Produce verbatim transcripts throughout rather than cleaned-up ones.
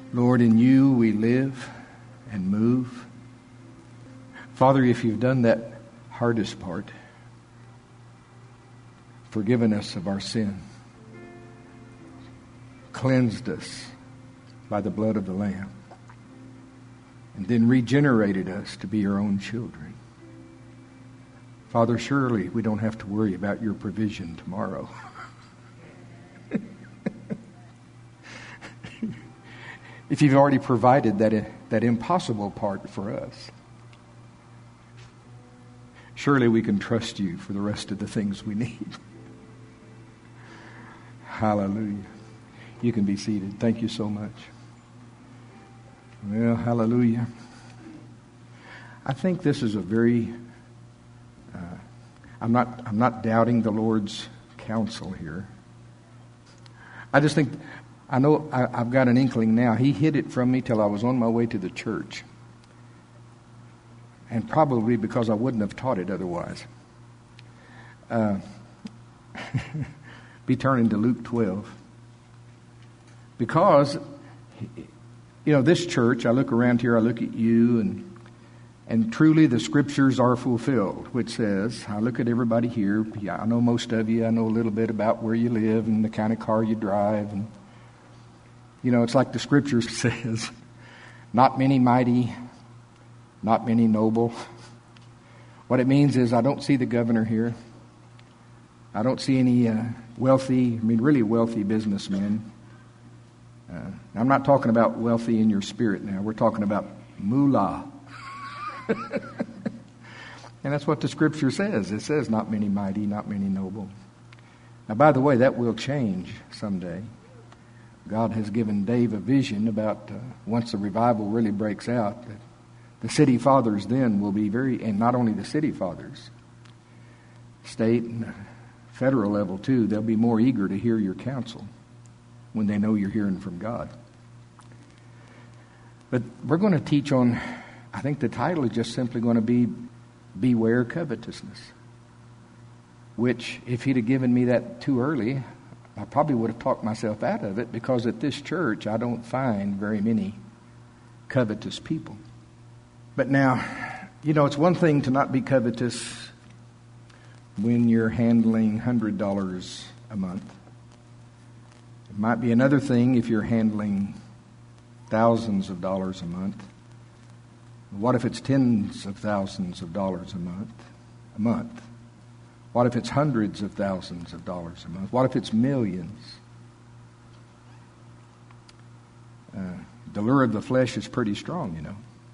Lord, in you we live and move. Father, if you've done that hardest part, forgiven us of our sin, cleansed us by the blood of the Lamb, and then regenerated us to be your own children. Father, surely we don't have to worry about your provision tomorrow. If you've already provided that, that impossible part for us, surely we can trust you for the rest of the things we need. Hallelujah. You can be seated. Thank you so much. Well, hallelujah. I think this is a very, uh, I'm not, I'm not doubting the Lord's counsel here. I just think, I know I, I've got an inkling now. He hid it from me till I was on my way to the church. And probably because I wouldn't have taught it otherwise. Uh, be turning to Luke twelve. Because, you know, this church, I look around here, I look at you, and and truly the scriptures are fulfilled, which says, I look at everybody here. Yeah, I know most of you. I know a little bit about where you live and the kind of car you drive. And, you know, it's like the scripture says, not many mighty, not many noble. What it means is I don't see the governor here. I don't see any uh, wealthy, I mean really wealthy businessmen. Uh, I'm not talking about wealthy in your spirit now. We're talking about moolah. And that's what the scripture says. It says not many mighty, not many noble. Now, by the way, that will change someday. God has given Dave a vision about uh, once the revival really breaks out, that the city fathers then will be very, and not only the city fathers, state and federal level too, they'll be more eager to hear your counsel when they know you're hearing from God. But we're going to teach on, I think the title is just simply going to be Beware Covetousness, which if he'd have given me that too early, I probably would have talked myself out of it, because at this church I don't find very many covetous people. But now, you know, it's one thing to not be covetous when you're handling one hundred dollars a month. It might be another thing if you're handling thousands of dollars a month. What if it's tens of thousands of dollars a month? A month. What if it's hundreds of thousands of dollars a month? What if it's millions? Uh, the lure of the flesh is pretty strong, you know.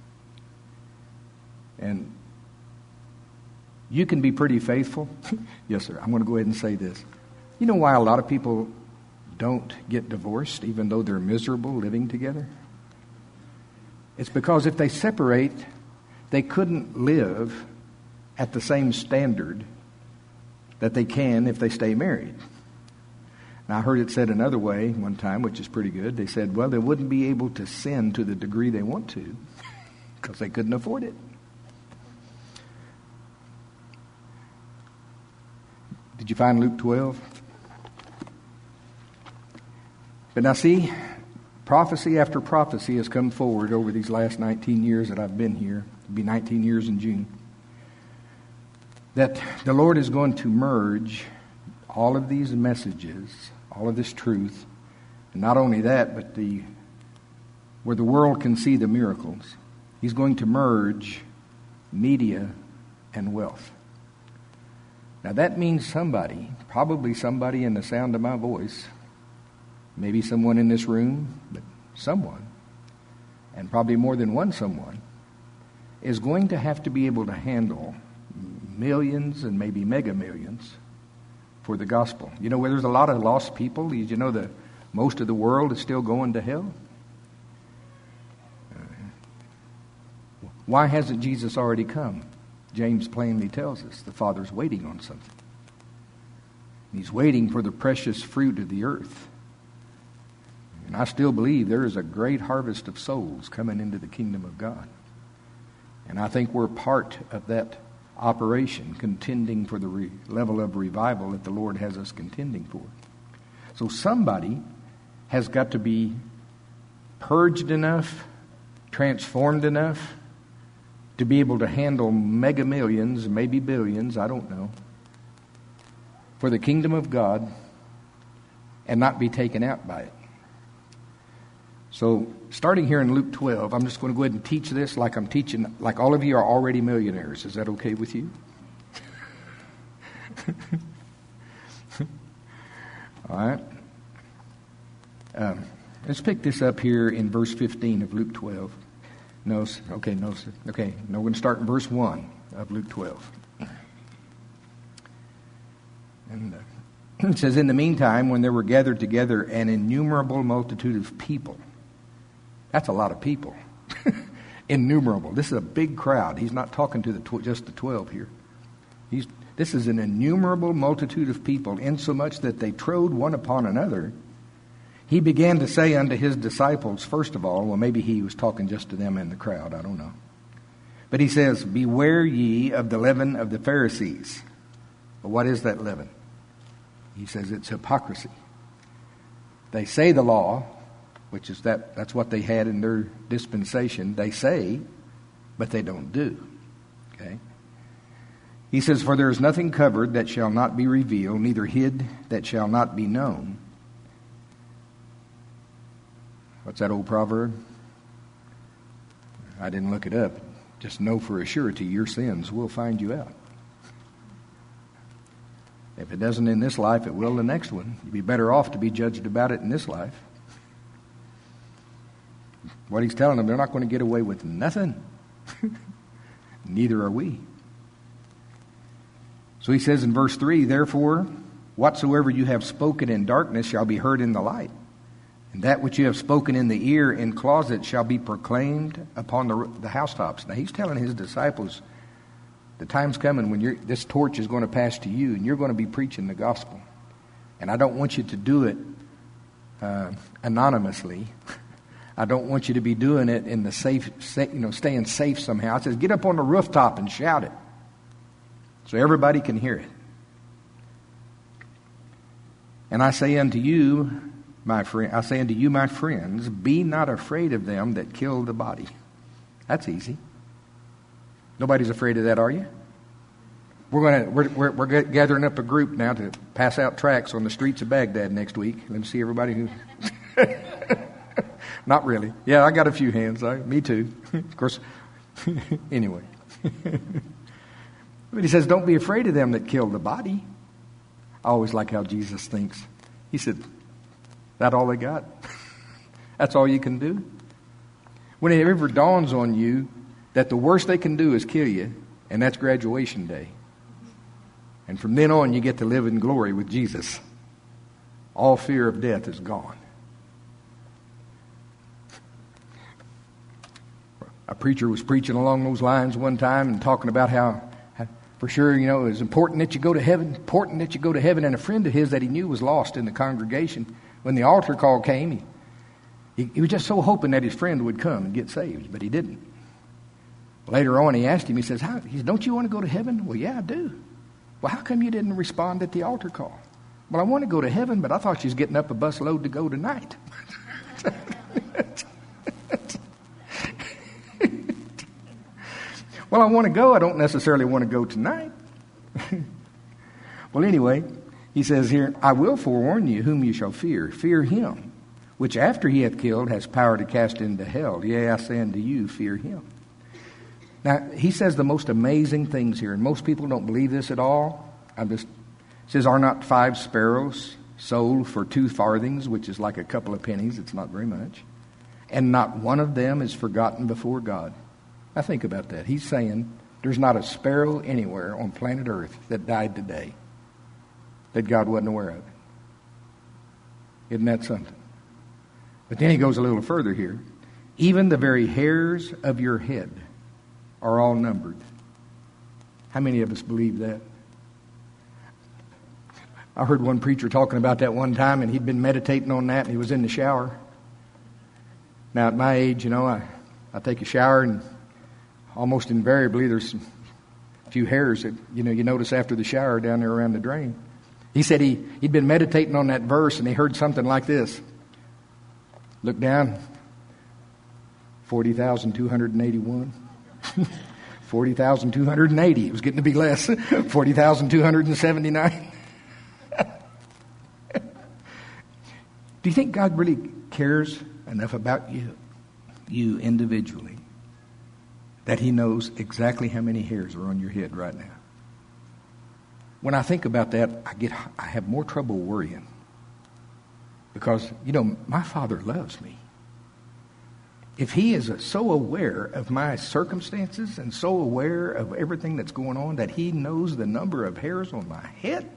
And you can be pretty faithful. Yes, sir. I'm going to go ahead and say this. You know why a lot of people don't get divorced even though they're miserable living together? It's because if they separate, they couldn't live at the same standard that they can if they stay married. Now, I heard it said another way one time, which is pretty good. They said, well, they wouldn't be able to sin to the degree they want to because they couldn't afford it. Did you find Luke twelve? But now see, prophecy after prophecy has come forward over these last nineteen years that I've been here. It'll be nineteen years in June. That the Lord is going to merge all of these messages, all of this truth, and not only that, but the where the world can see the miracles. He's going to merge media and wealth. Now that means somebody, probably somebody in the sound of my voice, maybe someone in this room, but someone, and probably more than one someone, is going to have to be able to handle millions and maybe mega millions for the gospel. You know, where there's a lot of lost people, did you know that most of the world is still going to hell? Uh, why hasn't Jesus already come? James plainly tells us the Father's waiting on something. He's waiting for the precious fruit of the earth. And I still believe there is a great harvest of souls coming into the kingdom of God. And I think we're part of that operation, contending for the re- level of revival that the Lord has us contending for. So somebody has got to be purged enough, transformed enough to be able to handle mega millions, maybe billions, I don't know, for the kingdom of God and not be taken out by it. So, starting here in Luke twelve, I'm just going to go ahead and teach this like I'm teaching, like all of you are already millionaires. Is that okay with you? All right. Um, let's pick this up here in verse fifteen of Luke twelve. No, okay, no, okay. No, we're going to start in verse one of Luke twelve. And uh, it says, in the meantime, when there were gathered together an innumerable multitude of people. That's a lot of people. Innumerable. This is a big crowd. He's not talking to the tw- just the twelve here. He's This is an innumerable multitude of people, insomuch that they trode one upon another. He began to say unto his disciples, first of all, well, maybe he was talking just to them in the crowd, I don't know. But he says, beware ye of the leaven of the Pharisees. Well, what is that leaven? He says it's hypocrisy. They say the law, which is that that's what they had in their dispensation. They say, but they don't do. Okay? He says, for there is nothing covered that shall not be revealed, neither hid that shall not be known. What's that old proverb? I didn't look it up. Just know for a surety your sins will find you out. If it doesn't in this life, it will the next one. You'd be better off to be judged about it in this life. What he's telling them, they're not going to get away with nothing. Neither are we. So he says in verse three, therefore, whatsoever you have spoken in darkness shall be heard in the light. And that which you have spoken in the ear in closet shall be proclaimed upon the, the housetops. Now he's telling his disciples, the time's coming when you're, this torch is going to pass to you, and you're going to be preaching the gospel. And I don't want you to do it uh, anonymously. I don't want you to be doing it in the safe, safe, you know, staying safe somehow. It says, get up on the rooftop and shout it, so everybody can hear it. And I say unto you, my friend, I say unto you, my friends, be not afraid of them that kill the body. That's easy. Nobody's afraid of that, are you? We're going to we're, we're we're gathering up a group now to pass out tracts on the streets of Baghdad next week. Let me see everybody who. Not really. Yeah, I got a few hands. I, me too. Of course. Anyway. But he says, don't be afraid of them that kill the body. I always like how Jesus thinks. He said, that all they got? That's all you can do? When it ever dawns on you that the worst they can do is kill you, and that's graduation day. And from then on, you get to live in glory with Jesus. All fear of death is gone. A preacher was preaching along those lines one time and talking about how, how for sure, you know, it was important that you go to heaven, important that you go to heaven. And a friend of his that he knew was lost in the congregation. When the altar call came, he, he, he was just so hoping that his friend would come and get saved, but he didn't. Later on, he asked him, he says, how, he says, don't you want to go to heaven? Well, yeah, I do. Well, how come you didn't respond at the altar call? Well, I want to go to heaven, but I thought you was getting up a busload to go tonight. Well, I want to go. I don't necessarily want to go tonight. Well, anyway, he says here, I will forewarn you whom you shall fear. Fear him, which after he hath killed has power to cast into hell. Yea, I say unto you, fear him. Now, he says the most amazing things here, and most people don't believe this at all. I'm just, it says, are not five sparrows sold for two farthings, which is like a couple of pennies. It's not very much. And not one of them is forgotten before God. Now think about that. He's saying there's not a sparrow anywhere on planet Earth that died today that God wasn't aware of. Isn't that something? But then he goes a little further here. Even the very hairs of your head are all numbered. How many of us believe that? I heard one preacher talking about that one time, and he'd been meditating on that, and he was in the shower. Now, at my age, you know, I, I take a shower, and almost invariably there's some, a few hairs that, you know, you notice after the shower down there around the drain. He said he, he'd been meditating on that verse, and he heard something like this. Look down. forty thousand two hundred eighty-one. forty thousand two hundred eighty. It was getting to be less. forty thousand two hundred seventy-nine. Do you think God really cares enough about you, you individually, that he knows exactly how many hairs are on your head right now? When I think about that, I get I have more trouble worrying. Because, you know, my Father loves me. If he is so aware of my circumstances and so aware of everything that's going on that he knows the number of hairs on my head,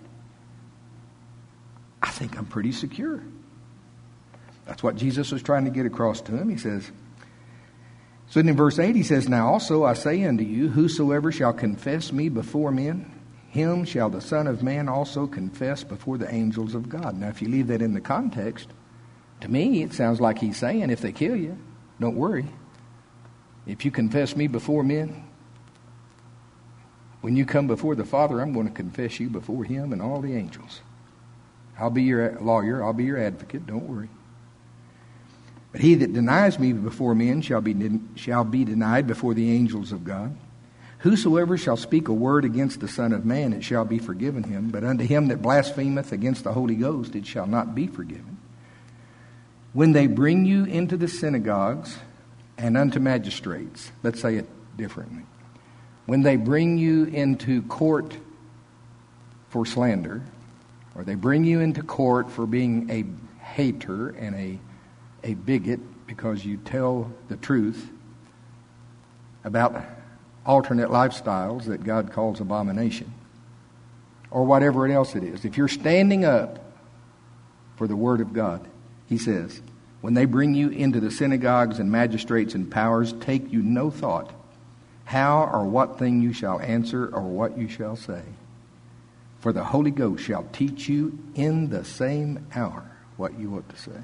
I think I'm pretty secure. That's what Jesus was trying to get across to him. He says, so in verse eight he says, now also I say unto you, whosoever shall confess me before men, him shall the Son of Man also confess before the angels of God. Now if you leave that in the context, to me it sounds like he's saying, if they kill you, don't worry. If you confess me before men, when you come before the Father, I'm going to confess you before him and all the angels. I'll be your lawyer. I'll be your advocate. Don't worry. But he that denies me before men shall be, shall be denied before the angels of God. Whosoever shall speak a word against the Son of Man, it shall be forgiven him. But unto him that blasphemeth against the Holy Ghost, it shall not be forgiven. When they bring you into the synagogues and unto magistrates, let's say it differently. When they bring you into court for slander, or they bring you into court for being a hater and a, a bigot because you tell the truth about alternate lifestyles that God calls abomination, or whatever else it is. If you're standing up for the Word of God, he says, when they bring you into the synagogues and magistrates and powers, take you no thought how or what thing you shall answer or what you shall say. For the Holy Ghost shall teach you in the same hour what you ought to say.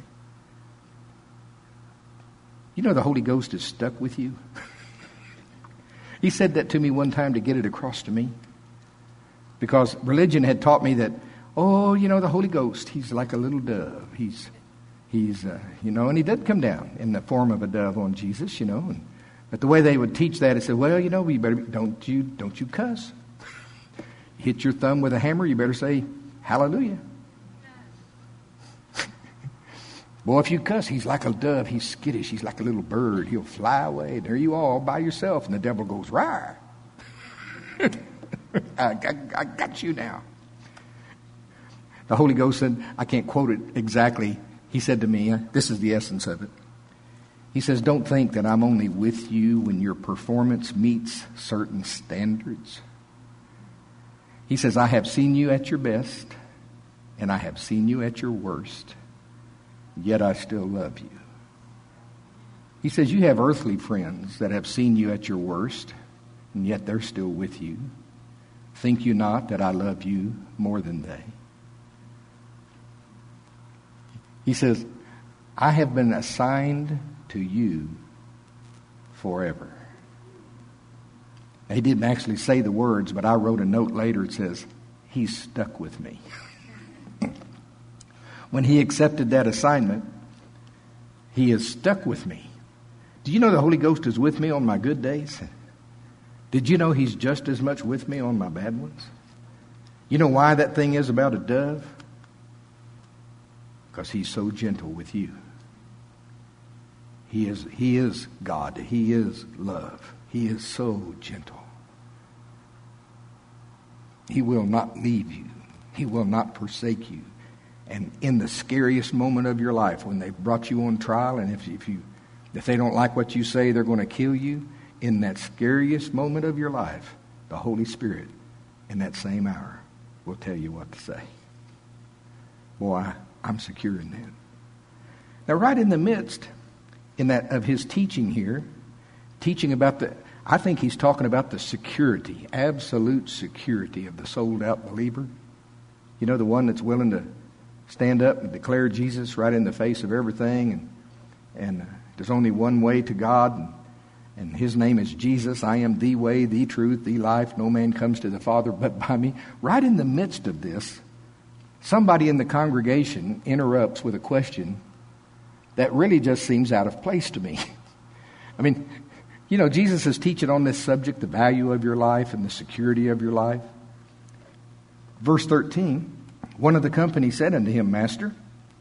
You know the Holy Ghost is stuck with you. He said that to me one time to get it across to me. Because religion had taught me that, oh, you know, the Holy Ghost, he's like a little dove. He's, he's, uh, you know, and he did come down in the form of a dove on Jesus, you know. And, but the way they would teach that, it said, well, you know, we better, don't you, don't you cuss. Hit your thumb with a hammer, you better say, hallelujah. Boy, if you cuss, he's like a dove. He's skittish. He's like a little bird. He'll fly away. There you are all by yourself. And the devil goes, rawr. I, I, I got you now. The Holy Ghost said, I can't quote it exactly. He said to me, this is the essence of it. He says, don't think that I'm only with you when your performance meets certain standards. He says, I have seen you at your best, and I have seen you at your worst. Yet I still love you. He says, you have earthly friends that have seen you at your worst, and yet they're still with you. Think you not that I love you more than they? He says, I have been assigned to you forever. He didn't actually say the words, but I wrote a note later. It says, he's stuck with me. When he accepted that assignment, he is stuck with me. Do you know the Holy Ghost is with me on my good days? Did you know he's just as much with me on my bad ones? You know why that thing is about a dove? Because he's so gentle with you. He is, he is God. He is love. He is so gentle. He will not leave you. He will not forsake you. And in the scariest moment of your life, when they've brought you on trial, and if, if you, if they don't like what you say, they're going to kill you. In that scariest moment of your life, the Holy Spirit, in that same hour, will tell you what to say. Boy, I'm secure in that. Now, right in the midst, in that of his teaching here, teaching about the, I think he's talking about the security, absolute security of the sold-out believer. You know, the one that's willing to stand up and declare Jesus right in the face of everything, and and uh, there's only one way to God, and, and his name is Jesus. I am the way, the truth, the life. No man comes to the Father but by me. Right in the midst of this, somebody in the congregation interrupts with a question that really just seems out of place to me. I mean, you know, Jesus is teaching on this subject, the value of your life and the security of your life. Verse thirteen, one of the company said unto him, Master,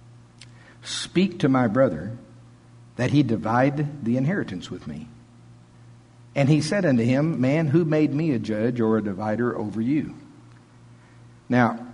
speak to my brother that he divide the inheritance with me. And he said unto him, Man, who made me a judge or a divider over you? Now,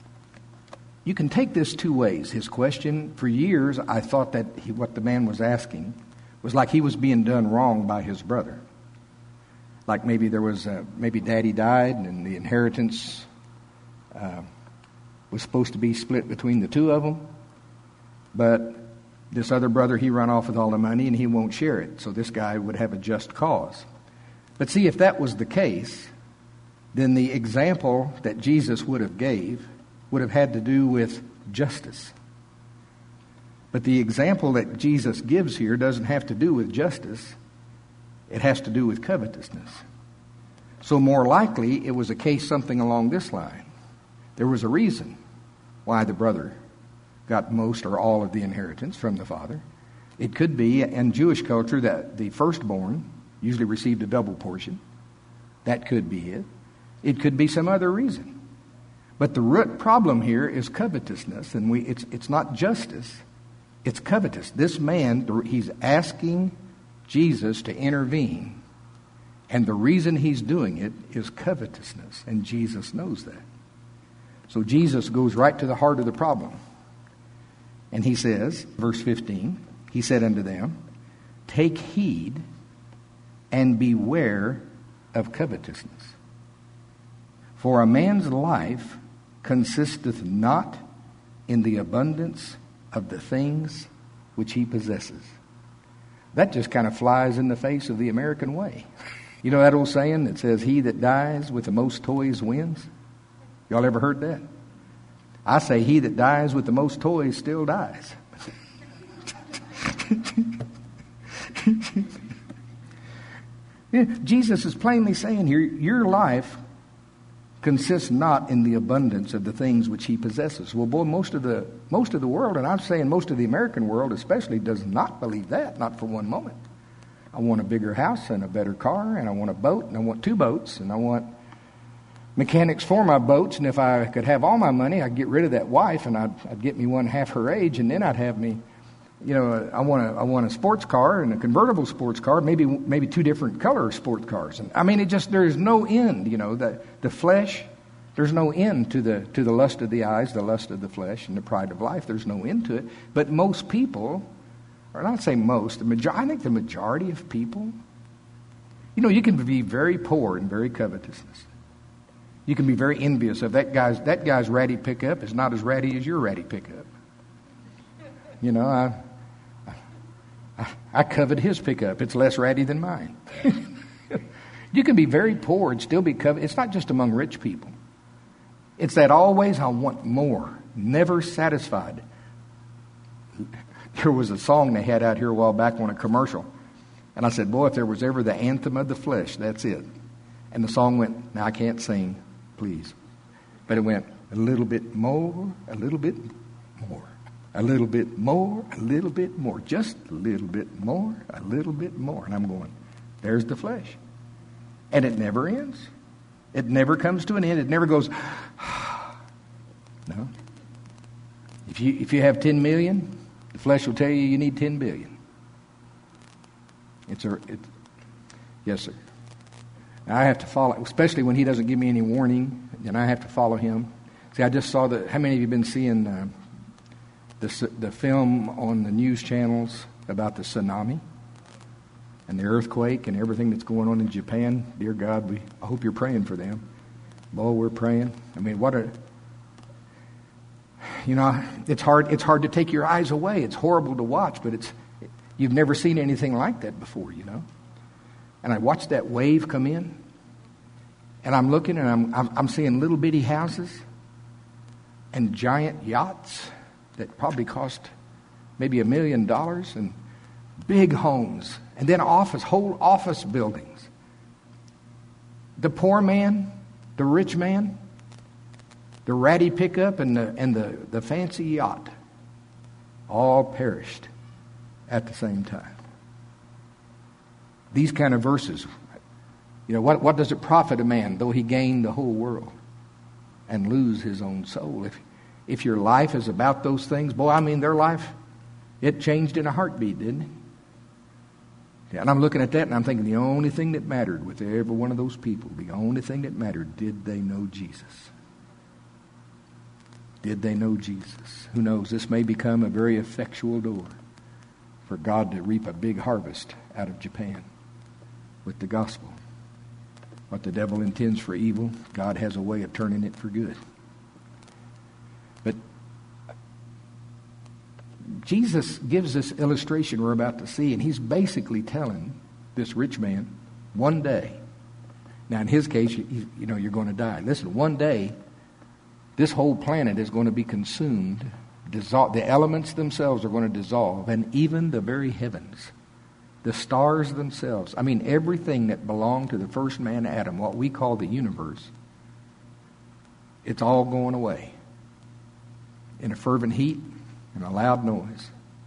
you can take this two ways. His question, for years, I thought that he, what the man was asking was like he was being done wrong by his brother. Like maybe there was, a, maybe daddy died and the inheritance uh, was supposed to be split between the two of them. But this other brother, he run off with all the money and he won't share it. So this guy would have a just cause. But see, if that was the case, then the example that Jesus would have gave would have had to do with justice. But the example that Jesus gives here doesn't have to do with justice. It has to do with covetousness. So more likely, it was a case something along this line. There was a reason why the brother got most or all of the inheritance from the father. It could be, in Jewish culture, that the firstborn usually received a double portion. That could be it. It could be some other reason. But the root problem here is covetousness, and we it's it's not justice, it's covetous. This man, he's asking Jesus to intervene, and the reason he's doing it is covetousness, and Jesus knows that. So Jesus goes right to the heart of the problem. And he says, verse fifteen, he said unto them, Take heed and beware of covetousness. For a man's life consisteth not in the abundance of the things which he possesses. That just kind of flies in the face of the American way. You know that old saying that says, He that dies with the most toys wins? Y'all ever heard that? I say, he that dies with the most toys still dies. Yeah, Jesus is plainly saying here, your life consists not in the abundance of the things which he possesses. Well, boy, most of the most of the world, and I'm saying most of the American world especially, does not believe that, not for one moment. I want a bigger house and a better car, and I want a boat, and I want two boats, and I want mechanics for my boats, and if I could have all my money, I'd get rid of that wife, and I'd, I'd get me one half her age, and then I'd have me, you know, I want a I want a sports car and a convertible sports car, maybe maybe two different color sports cars. And I mean, it just there's no end, you know, the the flesh. There's no end to the to the lust of the eyes, the lust of the flesh, and the pride of life. There's no end to it. But most people, or not say most, the major, I think the majority of people, you know, you can be very poor and very covetousness. You can be very envious of that guy's that guy's ratty pickup is not as ratty as your ratty pickup. You know, I I, I covet his pickup. It's less ratty than mine. You can be very poor and still be coveted. It's not just among rich people. It's that always I want more, never satisfied. There was a song they had out here a while back on a commercial. And I said, boy, if there was ever the anthem of the flesh, that's it. And the song went, now I can't sing, please. But it went, a little bit more, a little bit more. A little bit more, a little bit more. Just a little bit more, a little bit more. And I'm going, there's the flesh. And it never ends. It never comes to an end. It never goes, no. If you if you have ten million, the flesh will tell you you need ten billion. It's a, it, yes, sir. Now I have to follow, especially when he doesn't give me any warning, and I have to follow him. See, I just saw the, how many of you have been seeing uh, the, the film on the news channels about the tsunami and the earthquake and everything that's going on in Japan? Dear God, we I hope you're praying for them. Boy, we're praying. I mean, what a, you know, it's hard, it's hard to take your eyes away. It's horrible to watch, but it's, you've never seen anything like that before, you know. And I watched that wave come in, and I'm looking, and I'm I'm, I'm seeing little bitty houses and giant yachts that probably cost maybe a million dollars, and big homes, and then office, whole office buildings. The poor man, the rich man, the ratty pickup, and the and the, the fancy yacht, all perished at the same time. these kind of verses. You know, what, what does it profit a man though he gain the whole world and lose his own soul? If, if your life is about those things, boy, I mean, their life, it changed in a heartbeat, didn't it? And I'm looking at that and I'm thinking the only thing that mattered with every one of those people, the only thing that mattered, did they know Jesus? Did they know Jesus? Who knows? This may become a very effectual door for God to reap a big harvest out of Japan with the gospel. What the devil intends for evil, God has a way of turning it for good. But Jesus gives this illustration we're about to see, and he's basically telling this rich man, one day, now in his case, you, you know, you're going to die. Listen, one day, this whole planet is going to be consumed. Dissolve, the elements themselves are going to dissolve, and even the very heavens, the stars themselves. I mean, everything that belonged to the first man, Adam, what we call the universe, it's all going away in a fervent heat and a loud noise.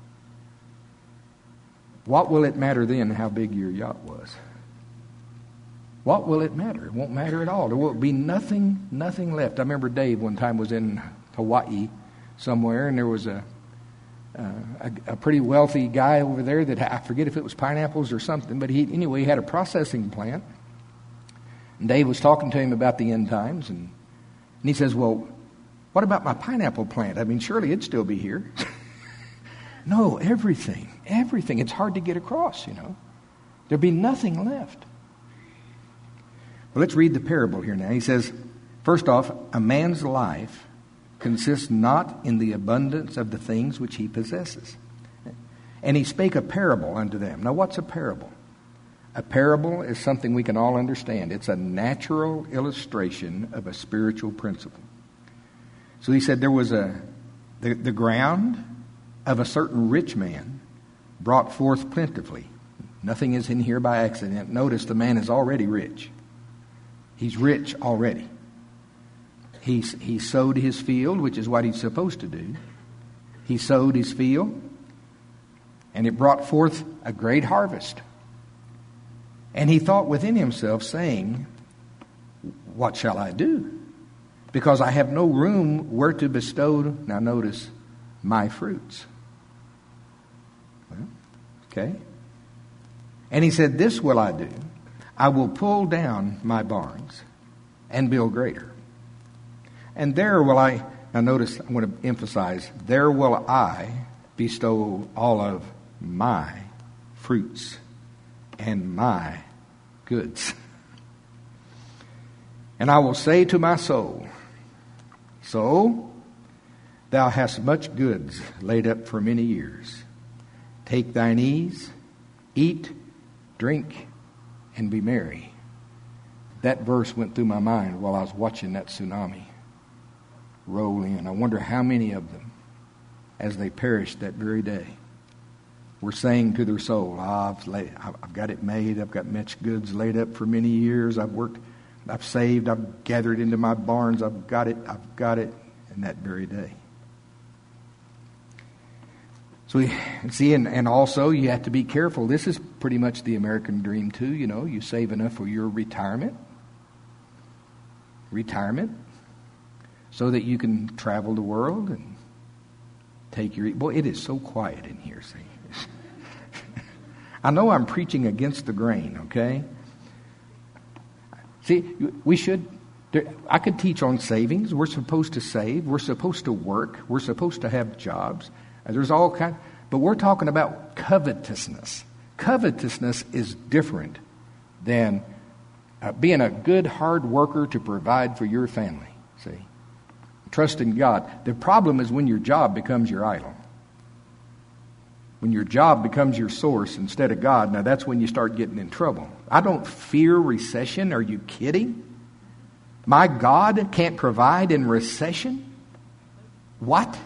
What will it matter then how big your yacht was? What will it matter? It won't matter at all. There will be nothing, nothing left. I remember Dave one time was in Hawaii somewhere, and there was a, uh, a a pretty wealthy guy over there that, I forget if it was pineapples or something, but he anyway he had a processing plant. And Dave was talking to him about the end times, and, and he says, well, what about my pineapple plant? I mean, surely it'd still be here. No, everything, everything. It's hard to get across, you know. There'd be nothing left. Well, let's read the parable here now. He says, first off, a man's life consists not in the abundance of the things which he possesses. And he spake a parable unto them. Now, what's a parable? A parable is something we can all understand. It's a natural illustration of a spiritual principle. So he said there was a, the, the ground of a certain rich man brought forth plentifully. Nothing is in here by accident. Notice the man is already rich. He's rich already. He, he sowed his field, which is what he's supposed to do. He sowed his field, and it brought forth a great harvest. And he thought within himself, saying, what shall I do? Because I have no room where to bestow, now notice, my fruits. Well, okay. And he said, this will I do. I will pull down my barns and build greater. And there will I, now notice, I'm going to emphasize, there will I bestow all of my fruits and my goods. And I will say to my soul, soul, thou hast much goods laid up for many years. Take thine ease, eat, drink, and be merry. That verse went through my mind while I was watching that tsunami roll in. I wonder how many of them, as they perished that very day, were saying to their soul, oh, I've, laid, I've got it made, I've got much goods laid up for many years, I've worked, I've saved, I've gathered into my barns, I've got it, I've got it, in that very day. So we see, and, and also you have to be careful. This is pretty much the American dream too, you know. You save enough for your retirement. Retirement. So that you can travel the world and take your... Boy, it is so quiet in here, see. I know I'm preaching against the grain, okay? See, we should... I could teach on savings. We're supposed to save. We're supposed to work. We're supposed to have jobs. There's all kind, but we're talking about covetousness. Covetousness is different than uh, being a good, hard worker to provide for your family. See, trust in God. The problem is when your job becomes your idol. When your job becomes your source instead of God. Now that's when you start getting in trouble. I don't fear recession. Are you kidding? My God can't provide in recession? What?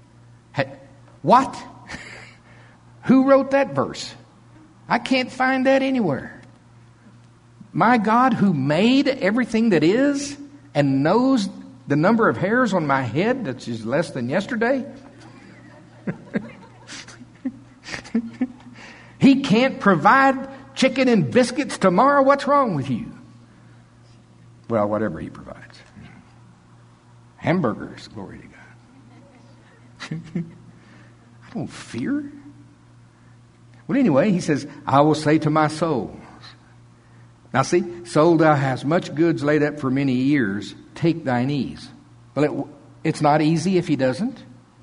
What? Who wrote that verse? I can't find that anywhere. My God who made everything that is and knows the number of hairs on my head that's just less than yesterday. He can't provide chicken and biscuits tomorrow. What's wrong with you? Well, whatever he provides. Hamburgers, glory to God. I don't fear. Well, anyway, he says, I will say to my soul. Now see, soul, thou hast much goods laid up for many years. Take thine ease. Well, it, it's not easy if he doesn't.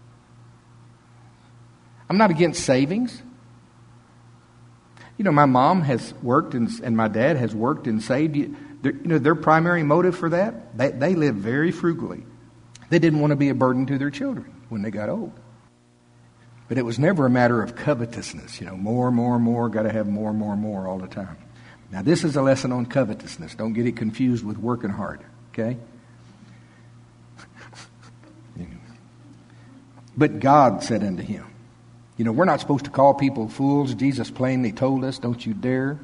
I'm not against savings. You know, my mom has worked and, and my dad has worked and saved. You, you know, their primary motive for that, they, they lived very frugally. They didn't want to be a burden to their children when they got old. But it was never a matter of covetousness. You know, more, more, more, got to have more, more, more all the time. Now, this is a lesson on covetousness. Don't get it confused with working hard, okay? But God said unto him, you know, we're not supposed to call people fools. Jesus plainly told us, don't you dare.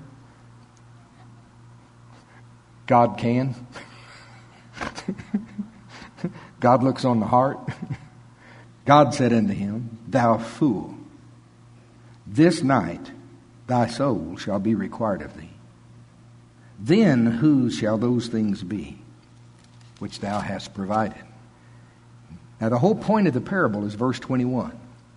God can. God looks on the heart. God said unto him, thou fool, this night thy soul shall be required of thee. Then whose shall those things be which thou hast provided? Now the whole point of the parable is verse twenty-one.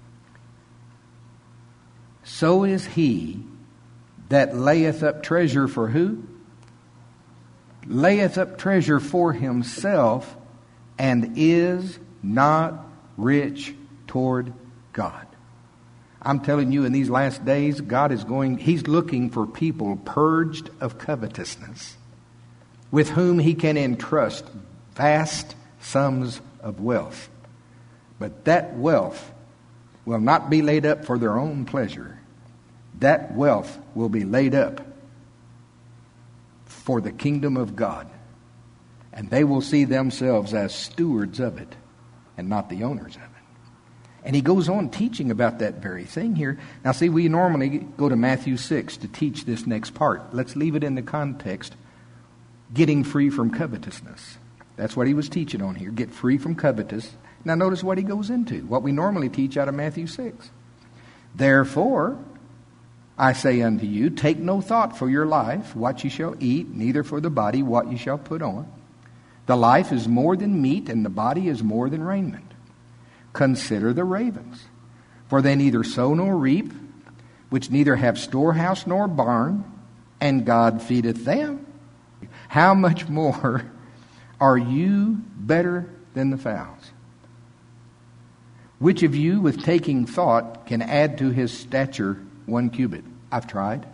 So is he that layeth up treasure for who? Layeth up treasure for himself and is not rich toward God. I'm telling you, in these last days, God is going, He's looking for people purged of covetousness, with whom He can entrust vast sums of wealth. But that wealth will not be laid up for their own pleasure. That wealth will be laid up for the kingdom of God. And they will see themselves as stewards of it and not the owners of it. And he goes on teaching about that very thing here. Now see, we normally go to Matthew six to teach this next part. Let's leave it in the context, getting free from covetousness. That's what he was teaching on here, get free from covetous. Now notice what he goes into, what we normally teach out of Matthew six. Therefore, I say unto you, take no thought for your life, what ye shall eat, neither for the body, what ye shall put on. The life is more than meat, and the body is more than raiment. Consider the ravens, for they neither sow nor reap, which neither have storehouse nor barn, and God feedeth them. How much more are you better than the fowls? Which of you, with taking thought, can add to his stature one cubit? I've tried.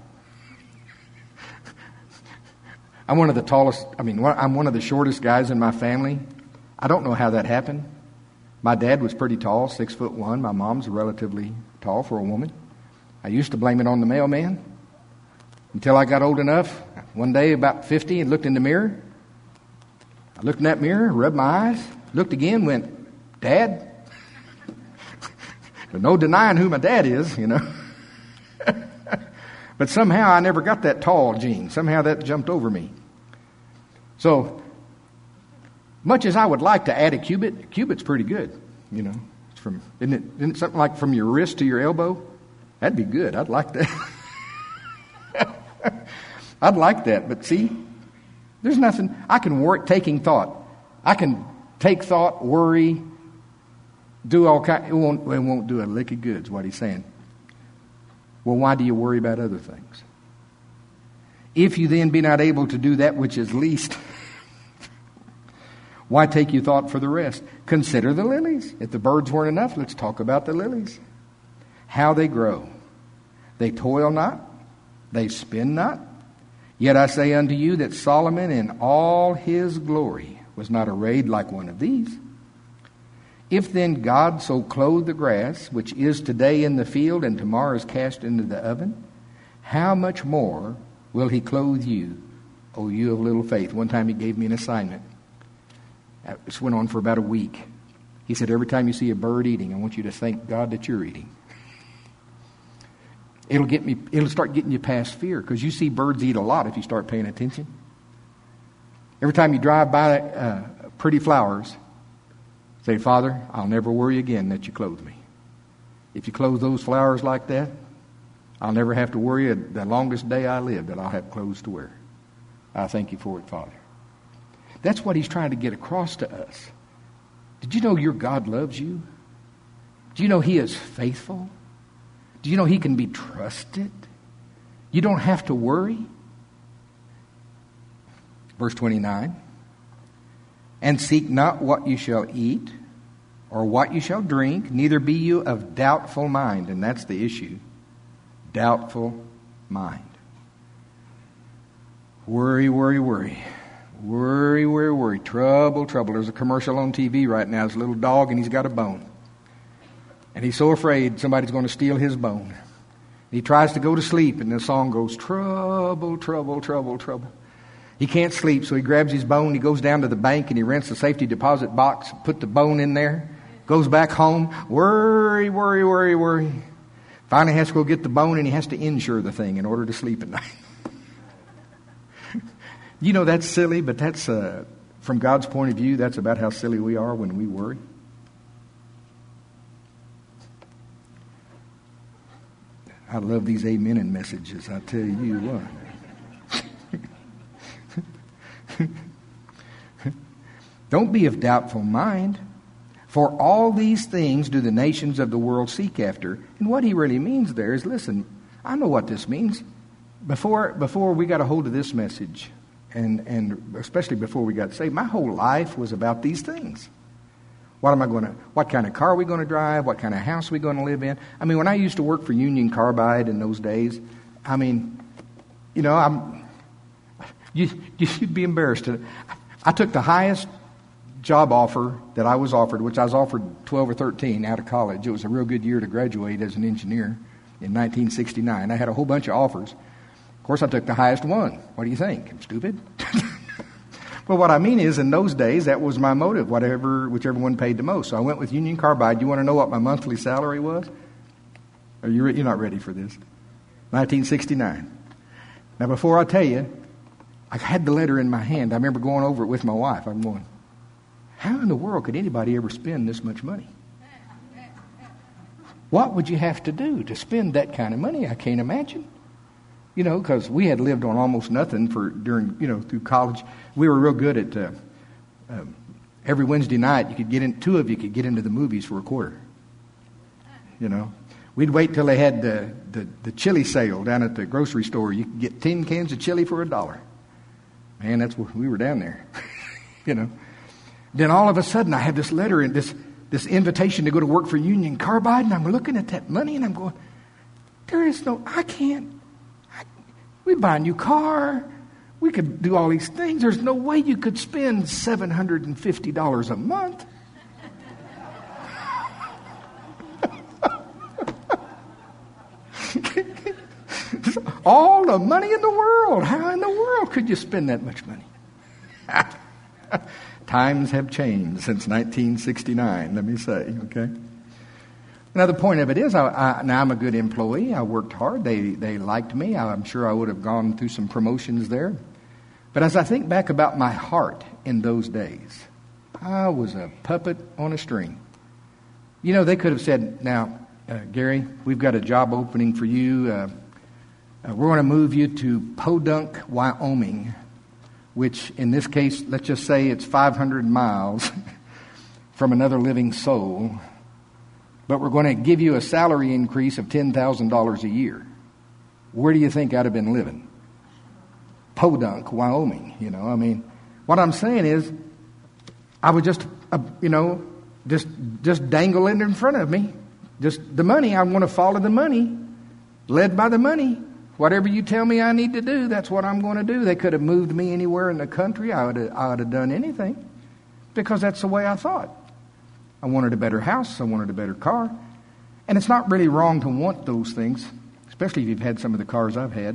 I'm one of the tallest, I mean, I'm one of the shortest guys in my family. I don't know how that happened. My dad was pretty tall, six foot one. My mom's relatively tall for a woman. I used to blame it on the mailman until I got old enough. One day, about fifty, and looked in the mirror. I looked in that mirror, rubbed my eyes, looked again, went, Dad? But no denying who my dad is, you know. But somehow I never got that tall gene. Somehow that jumped over me. So, much as I would like to add a cubit, a cubit's pretty good, you know. It's from, isn't it, isn't it something like from your wrist to your elbow? That'd be good. I'd like that. I'd like that. But see, there's nothing. I can work taking thought. I can take thought, worry, do all kind. It won't, it won't do a lick of good, is what he's saying. Well, why do you worry about other things? If you then be not able to do that which is least, why take you thought for the rest? Consider the lilies. If the birds weren't enough, let's talk about the lilies. How they grow. They toil not, they spin not. Yet I say unto you that Solomon in all his glory was not arrayed like one of these. If then God so clothe the grass, which is today in the field and tomorrow is cast into the oven, how much more will he clothe you, O you of little faith? One time he gave me an assignment. This went on for about a week. He said, every time you see a bird eating, I want you to thank God that you're eating. It'll get me. It'll start getting you past fear, because you see birds eat a lot if you start paying attention. Every time you drive by uh, pretty flowers, say, Father, I'll never worry again that you clothe me. If you clothe those flowers like that, I'll never have to worry the longest day I live that I'll have clothes to wear. I thank you for it, Father. That's what he's trying to get across to us. Did you know your God loves you? Do you know he is faithful? Do you know he can be trusted? You don't have to worry. Verse twenty-nine. And seek not what you shall eat or what you shall drink, neither be you of doubtful mind. And that's the issue. Doubtful mind. Worry, worry, worry. Worry, worry, worry. Trouble, trouble. There's a commercial on T V right now. There's a little dog and he's got a bone. And he's so afraid somebody's going to steal his bone. He tries to go to sleep and the song goes, trouble, trouble, trouble, trouble. He can't sleep, so he grabs his bone, he goes down to the bank and he rents the safety deposit box, put the bone in there, goes back home, worry, worry, worry, worry. Finally has to go get the bone and he has to insure the thing in order to sleep at night. You know, that's silly, but that's, uh, from God's point of view, that's about how silly we are when we worry. I love these amen messages, I tell you what. Don't be of doubtful mind, for all these things do the nations of the world seek after. And what he really means there is, listen, I know what this means. Before before we got a hold of this message, and, and especially before we got saved, my whole life was about these things. What am I going to, what kind of car are we going to drive? What kind of house are we going to live in? I mean, when I used to work for Union Carbide in those days, I mean, you know, I'm, you, you'd be embarrassed to, I took the highest job offer that I was offered, which I was offered twelve or thirteen out of college. It was a real good year to graduate as an engineer in nineteen sixty-nine. I had a whole bunch of offers. Of course, I took the highest one. What do you think? I'm stupid? Well, what I mean is, in those days, that was my motive, whatever, whichever one paid the most. So I went with Union Carbide. You want to know what my monthly salary was? Are you re- you're not ready for this? nineteen sixty-nine. Now, before I tell you, I had the letter in my hand. I remember going over it with my wife. I'm going, how in the world could anybody ever spend this much money? What would you have to do to spend that kind of money? I can't imagine. You know, because we had lived on almost nothing for during, you know, through college. We were real good at uh, um, every Wednesday night. You could get in, two of you could get into the movies for a quarter. You know, we'd wait till they had the the, the chili sale down at the grocery store. You could get ten cans of chili for a dollar. Man, that's what we were down there. You know. Then all of a sudden, I have this letter and this this invitation to go to work for Union Carbide, and I'm looking at that money, and I'm going, there is no, I can't. I, we'd buy a new car. We could do all these things. There's no way you could spend seven hundred fifty dollars a month. All the money in the world. How in the world could you spend that much money? Times have changed since nineteen sixty-nine, let me say, okay? Another point of it is, I, I, now I'm a good employee. I worked hard. They they liked me. I'm sure I would have gone through some promotions there. But as I think back about my heart in those days, I was a puppet on a string. You know, they could have said, now, uh, Gary, we've got a job opening for you. Uh, uh, we're going to move you to Podunk, Wyoming, which in this case, let's just say it's five hundred miles from another living soul. But we're going to give you a salary increase of ten thousand dollars a year. Where do you think I'd have been living? Podunk, Wyoming, you know. I mean, what I'm saying is, I would just, uh, you know, just just dangle it in front of me. Just the money. I want to follow the money, led by the money. Whatever you tell me I need to do, that's what I'm going to do. They could have moved me anywhere in the country. I would have, I would have done anything because that's the way I thought. I wanted a better house. I wanted a better car. And it's not really wrong to want those things, especially if you've had some of the cars I've had.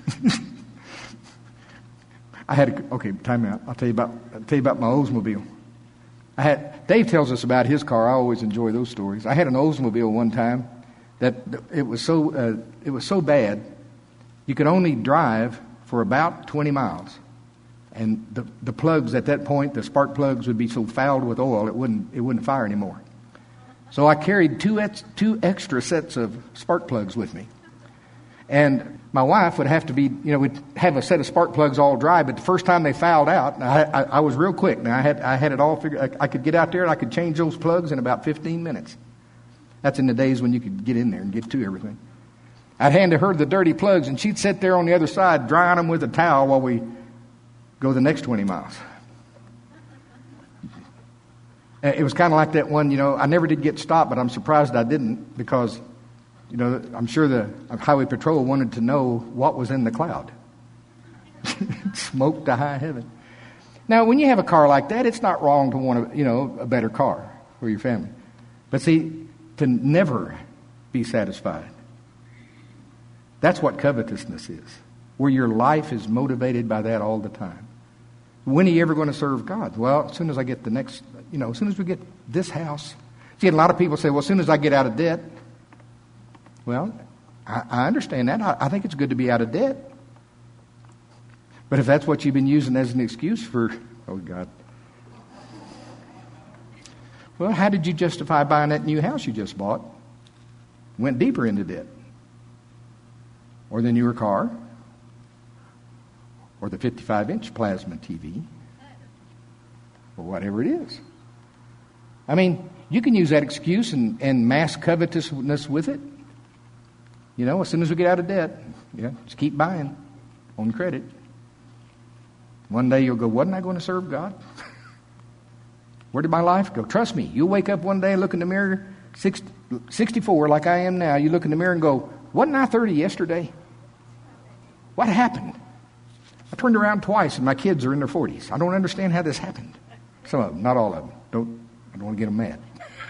I had a, okay, time out. I'll tell you about I'll tell you about my Oldsmobile. I had Dave tells us about his car. I always enjoy those stories. I had an Oldsmobile one time that it was so uh, it was so bad. You could only drive for about twenty miles. And the, the plugs at that point, the spark plugs would be so fouled with oil, it wouldn't it wouldn't fire anymore. So I carried two ex, two extra sets of spark plugs with me. And my wife would have to be, you know, we'd have a set of spark plugs all dry, but the first time they fouled out, I, I, I was real quick. Now, I had I had it all figured. I, I could get out there and I could change those plugs in about fifteen minutes. That's in the days when you could get in there and get to everything. I'd hand her the dirty plugs, and she'd sit there on the other side drying them with a towel while we go the next twenty miles. It was kind of like that one, you know, I never did get stopped, but I'm surprised I didn't because, you know, I'm sure the Highway Patrol wanted to know what was in the cloud. Smoke to high heaven. Now, when you have a car like that, it's not wrong to want, a, you know, a better car for your family. But see, to never be satisfied, that's what covetousness is, where your life is motivated by that all the time. When are you ever going to serve God? Well, as soon as I get the next, you know, as soon as we get this house. See, a lot of people say, well, as soon as I get out of debt. Well, I, I understand that. I, I think it's good to be out of debt. But if that's what you've been using as an excuse for, oh, God. Well, how did you justify buying that new house you just bought? Went deeper into debt. Or the newer car. Or the fifty-five inch plasma T V. Or whatever it is. I mean, you can use that excuse and, and mask covetousness with it. You know, as soon as we get out of debt, yeah, just keep buying on credit. One day you'll go, wasn't I going to serve God? Where did my life go? Trust me, you'll wake up one day and look in the mirror, sixty, sixty-four like I am now. You look in the mirror and go, wasn't I thirty yesterday? What happened? I turned around twice and my kids are in their forties. I don't understand how this happened. Some of them, not all of them. Don't, I don't want to get them mad.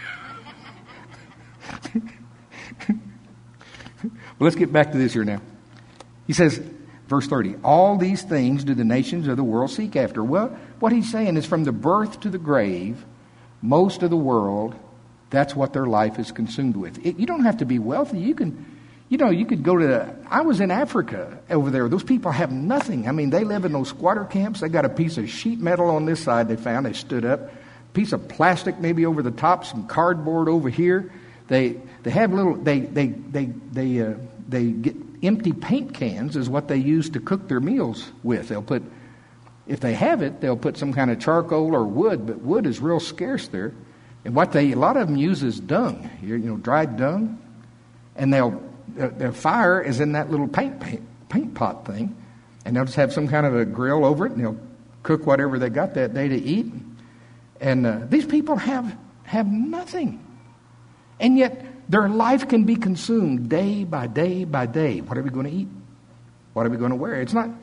Well, let's get back to this here now. He says, verse thirty, all these things do the nations of the world seek after. Well, what he's saying is from the birth to the grave, most of the world, that's what their life is consumed with. It, you don't have to be wealthy. You can, you know, you could go to, I was in Africa over there. Those people have nothing. I mean, they live in those squatter camps. They got a piece of sheet metal on this side they found. They stood up. Piece of plastic maybe over the top, some cardboard over here. They they have little, they, they, they, they, uh, they get empty paint cans is what they use to cook their meals with. They'll put, if they have it, they'll put some kind of charcoal or wood, but wood is real scarce there. And what they, a lot of them use is dung, you know, dried dung. And they'll, their fire is in that little paint, paint paint pot thing. And they'll just have some kind of a grill over it, and they'll cook whatever they got that day to eat. And uh, these people have have nothing. And yet their life can be consumed day by day by day. What are we going to eat? What are we going to wear? It's not...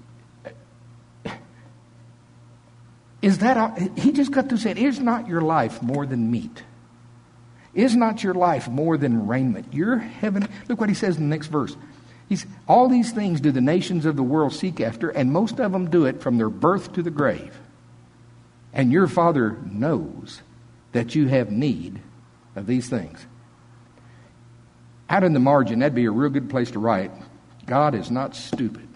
Is that... He just got to say, is not your life more than meat? Is not your life more than raiment? Your heaven... Look what he says in the next verse. He's, all these things do the nations of the world seek after, and most of them do it from their birth to the grave. And your Father knows that you have need of these things. Out in the margin, that'd be a real good place to write, God is not stupid.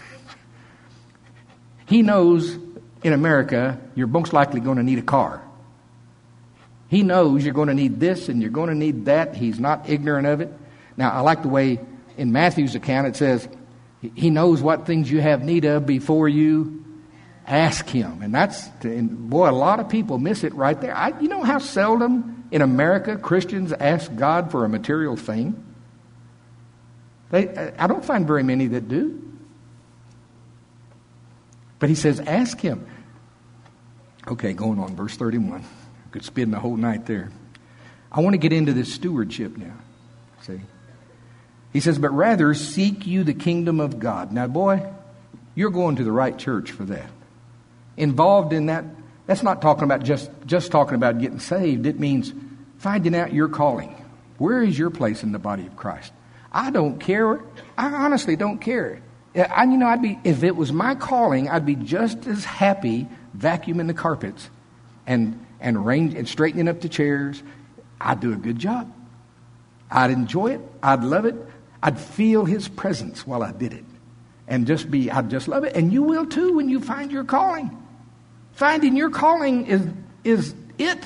He knows in America you're most likely going to need a car. He knows you're going to need this and you're going to need that. He's not ignorant of it. Now, I like the way in Matthew's account it says, he knows what things you have need of before you ask him. And that's, and boy, a lot of people miss it right there. I, you know how seldom in America Christians ask God for a material thing? They, I don't find very many that do. But he says, ask him. Okay, going on, verse thirty-one. I could spend the whole night there. I want to get into this stewardship now. See? He says, but rather seek you the kingdom of God. Now, boy, you're going to the right church for that. Involved in that, that's not talking about just, just talking about getting saved. It means finding out your calling. Where is your place in the body of Christ? I don't care. I honestly don't care. I, you know, I'd be, if it was my calling, I'd be just as happy vacuuming the carpets and, and arrange and straightening up the chairs. I'd do a good job. I'd enjoy it. I'd love it. I'd feel his presence while I did it. And just be, I'd just love it. And you will too when you find your calling. Finding your calling is, is it.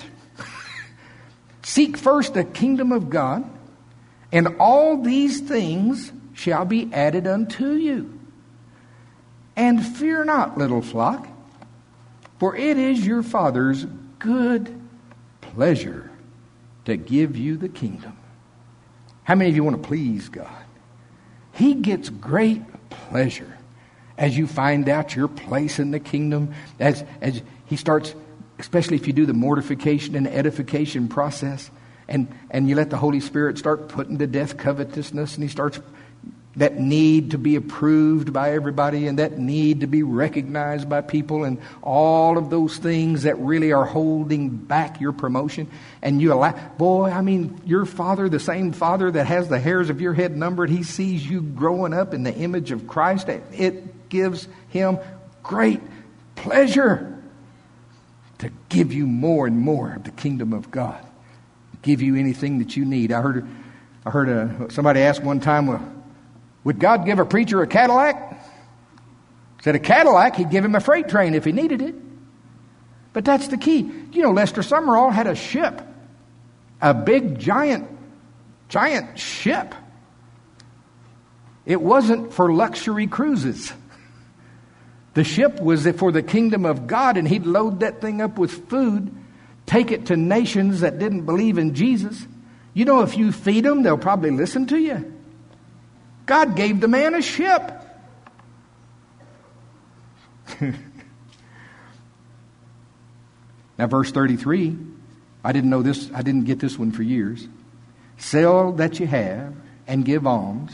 Seek first the kingdom of God, and all these things shall be added unto you. And fear not, little flock, for it is your Father's good pleasure to give you the kingdom. How many of you want to please God? He gets great pleasure as you find out your place in the kingdom, as, as he starts, especially if you do the mortification and edification process, and, and you let the Holy Spirit start putting to death covetousness, and he starts that need to be approved by everybody, and that need to be recognized by people, and all of those things that really are holding back your promotion. And you allow, boy, I mean, your Father, the same Father that has the hairs of your head numbered, he sees you growing up in the image of Christ. It gives him great pleasure to give you more and more of the kingdom of God, give you anything that you need. I heard, I heard a, somebody ask one time, well, would God give a preacher a Cadillac? Said a Cadillac, he'd give him a freight train if he needed it. But that's the key. You know, Lester Summerall had a ship. A big, giant, giant ship. It wasn't for luxury cruises. The ship was for the kingdom of God, and he'd load that thing up with food, take it to nations that didn't believe in Jesus. You know, if you feed them, they'll probably listen to you. God gave the man a ship. Now, verse thirty-three, I didn't know this, I didn't get this one for years. Sell that you have and give alms.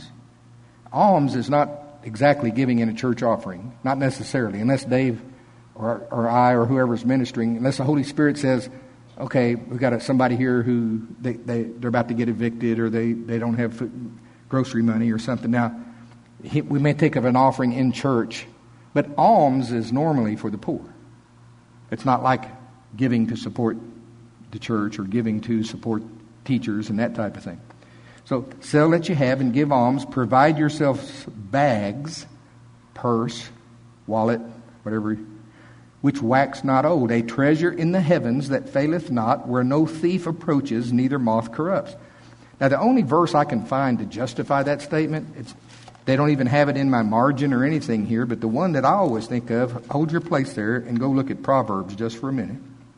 Alms is not exactly giving in a church offering, not necessarily, unless Dave or, or I or whoever's ministering, unless the Holy Spirit says, okay, we've got a, somebody here who they, they, they're about to get evicted, or they, they don't have food, grocery money or something. Now, he, we may take of an offering in church, but alms is normally for the poor. It's not like giving to support the church or giving to support teachers and that type of thing. So sell that you have and give alms. Provide yourselves bags, purse, wallet, whatever, which wax not old, a treasure in the heavens that faileth not, where no thief approaches, neither moth corrupts. Now, the only verse I can find to justify that statement, it's, they don't even have it in my margin or anything here, but the one that I always think of, hold your place there and go look at Proverbs just for a minute.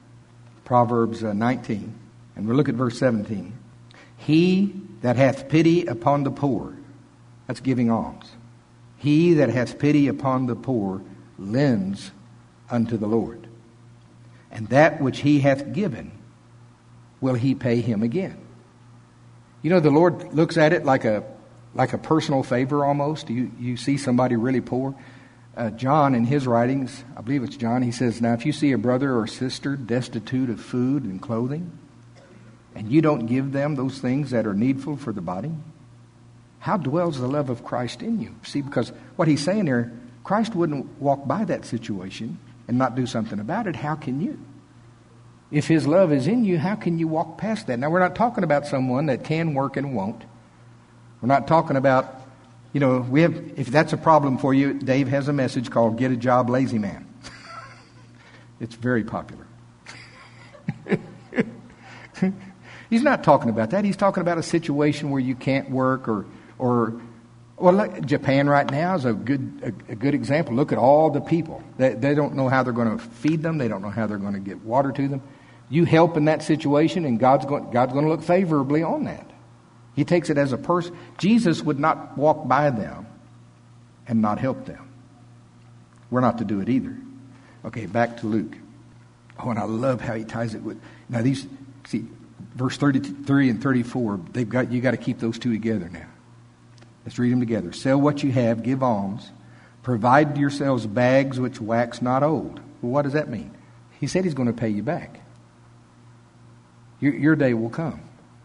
Proverbs uh, nineteen, and we'll look at verse seventeen. He that hath pity upon the poor, that's giving alms. He that hath pity upon the poor lends unto the Lord. And that which he hath given will he pay him again. You know, the Lord looks at it like a like a personal favor almost. You you see somebody really poor. Uh, John, in his writings, I believe it's John, he says, now if you see a brother or sister destitute of food and clothing, and you don't give them those things that are needful for the body, how dwells the love of Christ in you? See, because what he's saying there, Christ wouldn't walk by that situation and not do something about it. How can you? If his love is in you, how can you walk past that? Now, we're not talking about someone that can work and won't. We're not talking about, you know, we have, if that's a problem for you, Dave has a message called Get a Job, Lazy Man. It's very popular. He's not talking about that. He's talking about a situation where you can't work, or, or well, look, Japan right now is a good a, a good example. Look at all the people. They, they don't know how they're going to feed them. They don't know how they're going to get water to them. You help in that situation, and God's going, God's going to look favorably on that. He takes it as a person. Jesus would not walk by them and not help them. We're not to do it either. Okay, back to Luke. Oh, and I love how he ties it with, now these, see, verse thirty-three and thirty-four, they've got, you got to keep those two together now. Let's read them together. Sell what you have, give alms, provide yourselves bags which wax not old. Well, what does that mean? He said he's going to pay you back. Your, your day will come.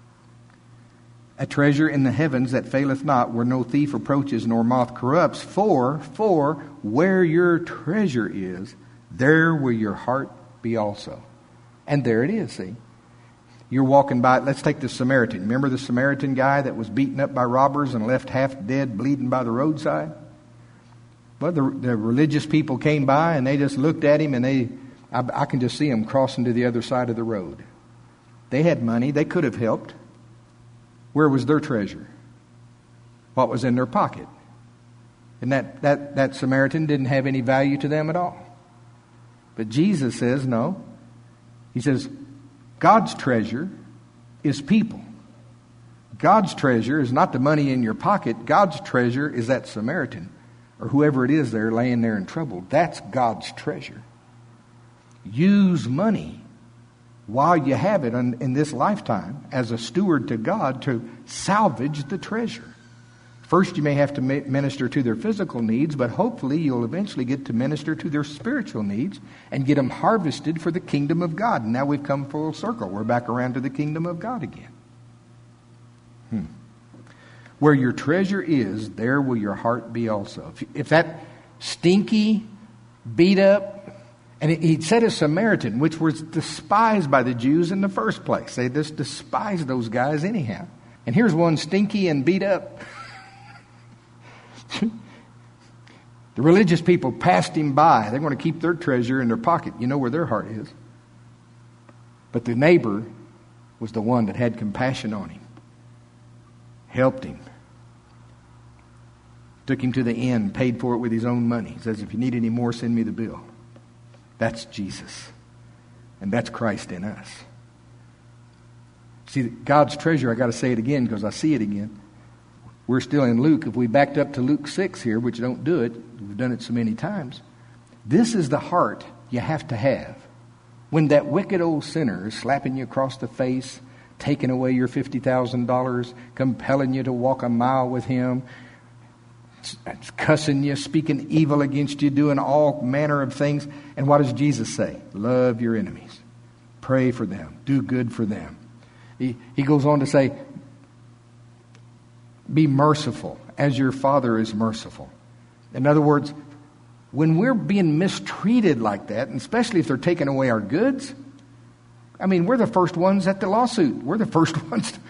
A treasure in the heavens that faileth not, where no thief approaches nor moth corrupts. For, for where your treasure is, there will your heart be also. And there it is, see. You're walking by, let's take the Samaritan. Remember the Samaritan guy that was beaten up by robbers and left half dead, bleeding by the roadside? Well, the, the religious people came by and they just looked at him, and they, I, I can just see them crossing to the other side of the road. They had money. They could have helped. Where was their treasure? what was in their pocket. And that, that, that Samaritan didn't have any value to them at all. But Jesus says, no. He says, God's treasure is people. God's treasure is not the money in your pocket. God's treasure is that Samaritan or whoever it is there laying there in trouble. That's God's treasure. Use money while you have it in, in this lifetime as a steward to God to salvage the treasure. First, you may have to minister to their physical needs, but hopefully you'll eventually get to minister to their spiritual needs and get them harvested for the kingdom of God. And now we've come full circle. We're back around to the kingdom of God again. Hmm. Where your treasure is, there will your heart be also. If, if that stinky, beat up, and he said a Samaritan, which was despised by the Jews in the first place. They just despised those guys anyhow. And here's one stinky and beat up. The religious people passed him by. They're going to keep their treasure in their pocket. You know where their heart is. But the neighbor was the one that had compassion on him. Helped him. Took him to the inn. Paid for it with his own money. He says, if you need any more, send me the bill. That's Jesus. And that's Christ in us. See, God's treasure, I got to say it again because I see it again. We're still in Luke. If we backed up to Luke six here, which don't do it, we've done it so many times. This is the heart you have to have. When that wicked old sinner is slapping you across the face, taking away your fifty thousand dollars, compelling you to walk a mile with him, cussing you, speaking evil against you, doing all manner of things. And what does Jesus say? Love your enemies. Pray for them. Do good for them. He, he goes on to say, be merciful as your Father is merciful. In other words, when we're being mistreated like that, and especially if they're taking away our goods, I mean, we're the first ones at the lawsuit. We're the first ones. To,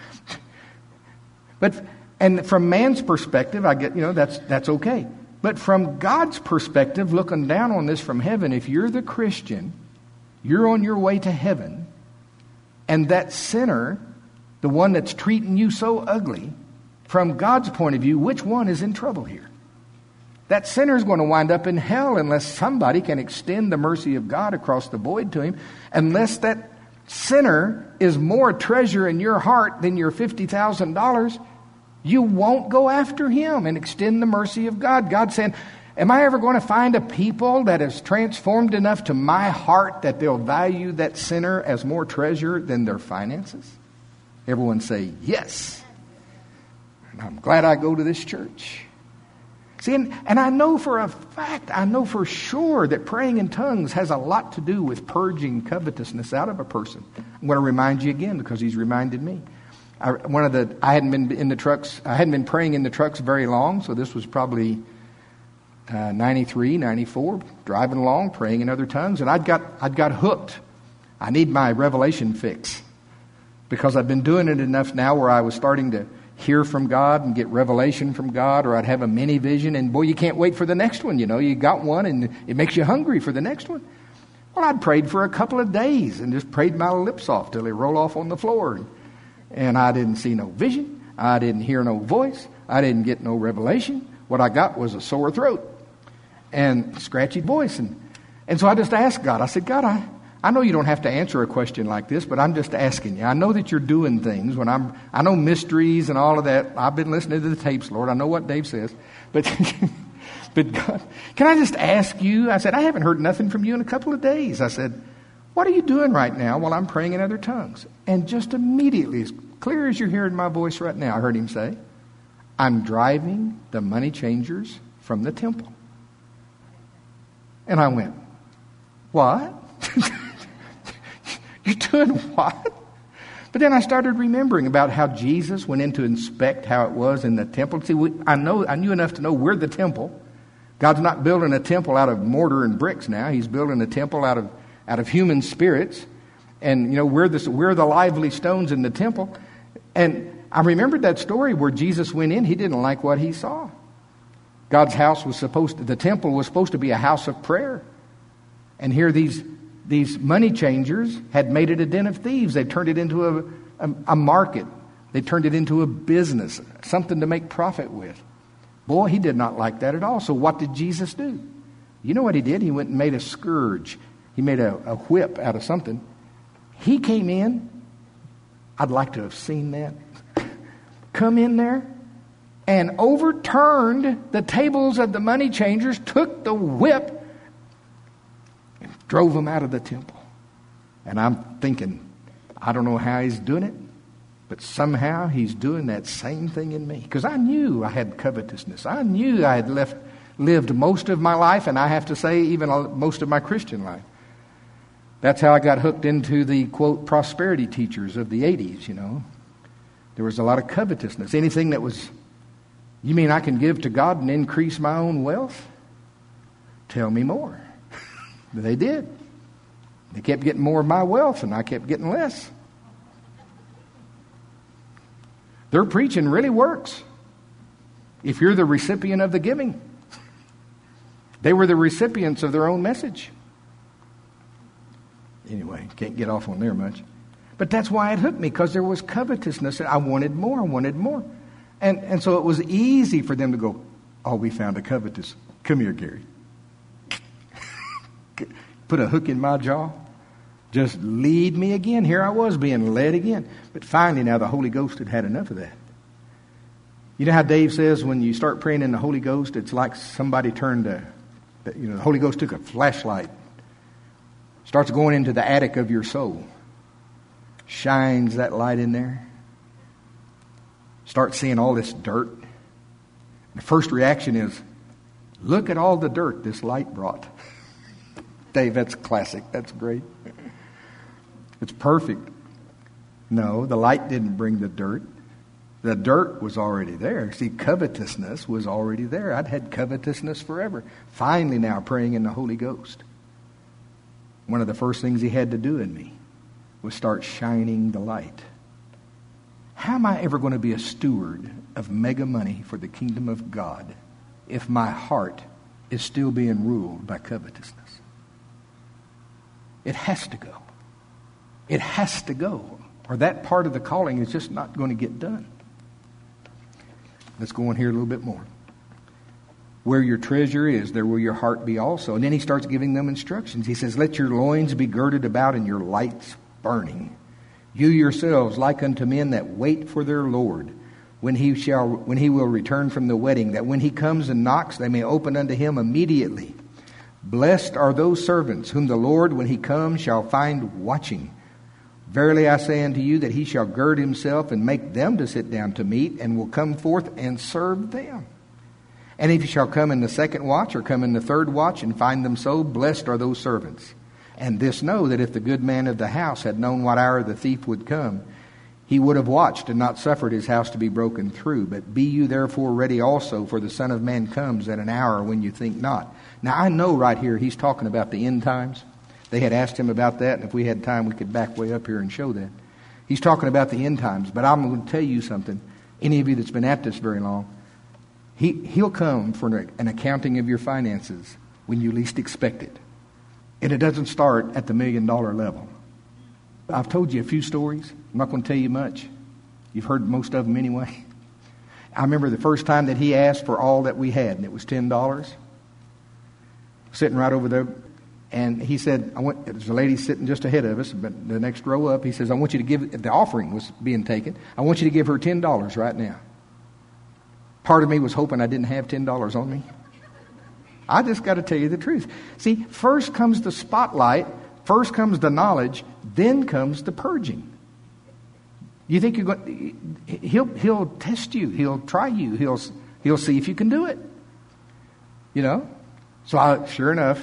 but and from man's perspective, I get, you know, that's that's okay. But from God's perspective, looking down on this from heaven, if you're the Christian, you're on your way to heaven, and that sinner, the one that's treating you so ugly, from God's point of view, which one is in trouble here? That sinner is going to wind up in hell unless somebody can extend the mercy of God across the void to him. Unless that sinner is more treasure in your heart than your fifty thousand dollars, you won't go after him and extend the mercy of God. God's saying, am I ever going to find a people that is transformed enough to my heart that they'll value that sinner as more treasure than their finances? Everyone say, yes. I'm glad I go to this church. See, and, and I know for a fact, I know for sure that praying in tongues has a lot to do with purging covetousness out of a person. I'm going to remind you again because he's reminded me. I, one of the I hadn't been in the trucks. I hadn't been praying in the trucks very long, so this was probably uh, ninety-three, ninety-four. Driving along, praying in other tongues, and I'd got I'd got hooked. I need my revelation fix because I've been doing it enough now where I was starting to hear from God and get revelation from God, or I'd have a mini vision, and boy, you can't wait for the next one. You know, you got one, and it makes you hungry for the next one. Well, I'd prayed for a couple of days and just prayed my lips off till they roll off on the floor. And I didn't see no vision. I didn't hear no voice. I didn't get no revelation. What I got was a sore throat and a scratchy voice. And, and so I just asked God. I said, God, I, I know you don't have to answer a question like this, but I'm just asking you. I know that you're doing things when I'm, I know mysteries and all of that. I've been listening to the tapes, Lord. I know what Dave says. But, but God, can I just ask you? I said, I haven't heard nothing from you in a couple of days. I said, what are you doing right now while I'm praying in other tongues? And just immediately, as clear as you're hearing my voice right now, I heard him say, I'm driving the money changers from the temple. And I went, what? You're doing what? But then I started remembering about how Jesus went in to inspect how it was in the temple. See, we, I know I knew enough to know we're the temple. God's not building a temple out of mortar and bricks now. He's building a temple out of out of human spirits. And, you know, we're the, we're the lively stones in the temple. And I remembered that story where Jesus went in. He didn't like what he saw. God's house was supposed to, the temple was supposed to be a house of prayer. And here these These money changers had made it a den of thieves. They turned it into a, a, a market They turned it into a business, something to make profit with. Boy, he did not like that at all. So what did Jesus do? You know what he did? He went and made a scourge. He made a, a whip out of something. He came in. I'd like to have seen that. Come in there and overturned the tables of the money changers, took the whip, and drove them out of the temple. And I'm thinking, I don't know how he's doing it, but somehow he's doing that same thing in me. Because I knew I had covetousness. I knew I had left, lived most of my life, and I have to say even most of my Christian life. That's how I got hooked into the, quote, prosperity teachers of the eighties, you know. There was a lot of covetousness. Anything that was, you mean I can give to God and increase my own wealth? Tell me more. They did. They kept getting more of my wealth, and I kept getting less. Their preaching really works if you're the recipient of the giving. They were the recipients of their own message. Anyway, can't get off on there much. But that's why it hooked me, because there was covetousness. I wanted more, I wanted more. And and so it was easy for them to go, oh, we found a covetous. Come here, Gary. Put a hook in my jaw. Just lead me again. Here I was being led again. But finally now the Holy Ghost had had enough of that. You know how Dave says when you start praying in the Holy Ghost, it's like somebody turned a, you know, the Holy Ghost took a flashlight, starts going into the attic of your soul, shines that light in there, start seeing all this dirt. The first reaction is, look at all the dirt this light brought. Dave, that's classic. That's great. It's perfect. No, the light didn't bring the dirt. The dirt was already there. See, covetousness was already there. I'd had covetousness forever. Finally now praying in the Holy Ghost. One of the first things he had to do in me was start shining the light. How am I ever going to be a steward of mega money for the kingdom of God if my heart is still being ruled by covetousness? It has to go. It has to go. Or that part of the calling is just not going to get done. Let's go on here a little bit more. Where your treasure is, there will your heart be also. And then he starts giving them instructions. He says, let your loins be girded about and your lights burning. You yourselves like unto men that wait for their Lord, when he shall, when he will return from the wedding, that when he comes and knocks, they may open unto him immediately. Blessed are those servants whom the Lord, when he comes, shall find watching. Verily I say unto you that he shall gird himself and make them to sit down to meat, and will come forth and serve them. And if he shall come in the second watch or come in the third watch and find them so, blessed are those servants. And this know, that if the good man of the house had known what hour the thief would come, he would have watched and not suffered his house to be broken through. But be you therefore ready also, for the Son of Man comes at an hour when you think not. Now I know right here he's talking about the end times. They had asked him about that, and if we had time we could back way up here and show that. He's talking about the end times. But I'm going to tell you something. Any of you that's been at this very long, he, he'll come for an accounting of your finances when you least expect it. And it doesn't start at the million dollar level. I've told you a few stories. I'm not going to tell you much. You've heard most of them anyway. I remember the first time that he asked for all that we had, and it was ten dollars. Sitting right over there. And he said, I want, there's a lady sitting just ahead of us, but the next row up, he says, I want you to give, the offering was being taken. I want you to give her ten dollars right now. Part of me was hoping I didn't have ten dollars on me. I just got to tell you the truth. See, first comes the spotlight, first comes the knowledge, then comes the purging. You think you're going, he'll, he'll test you, he'll try you, he'll, he'll see if you can do it. You know? So I, sure enough,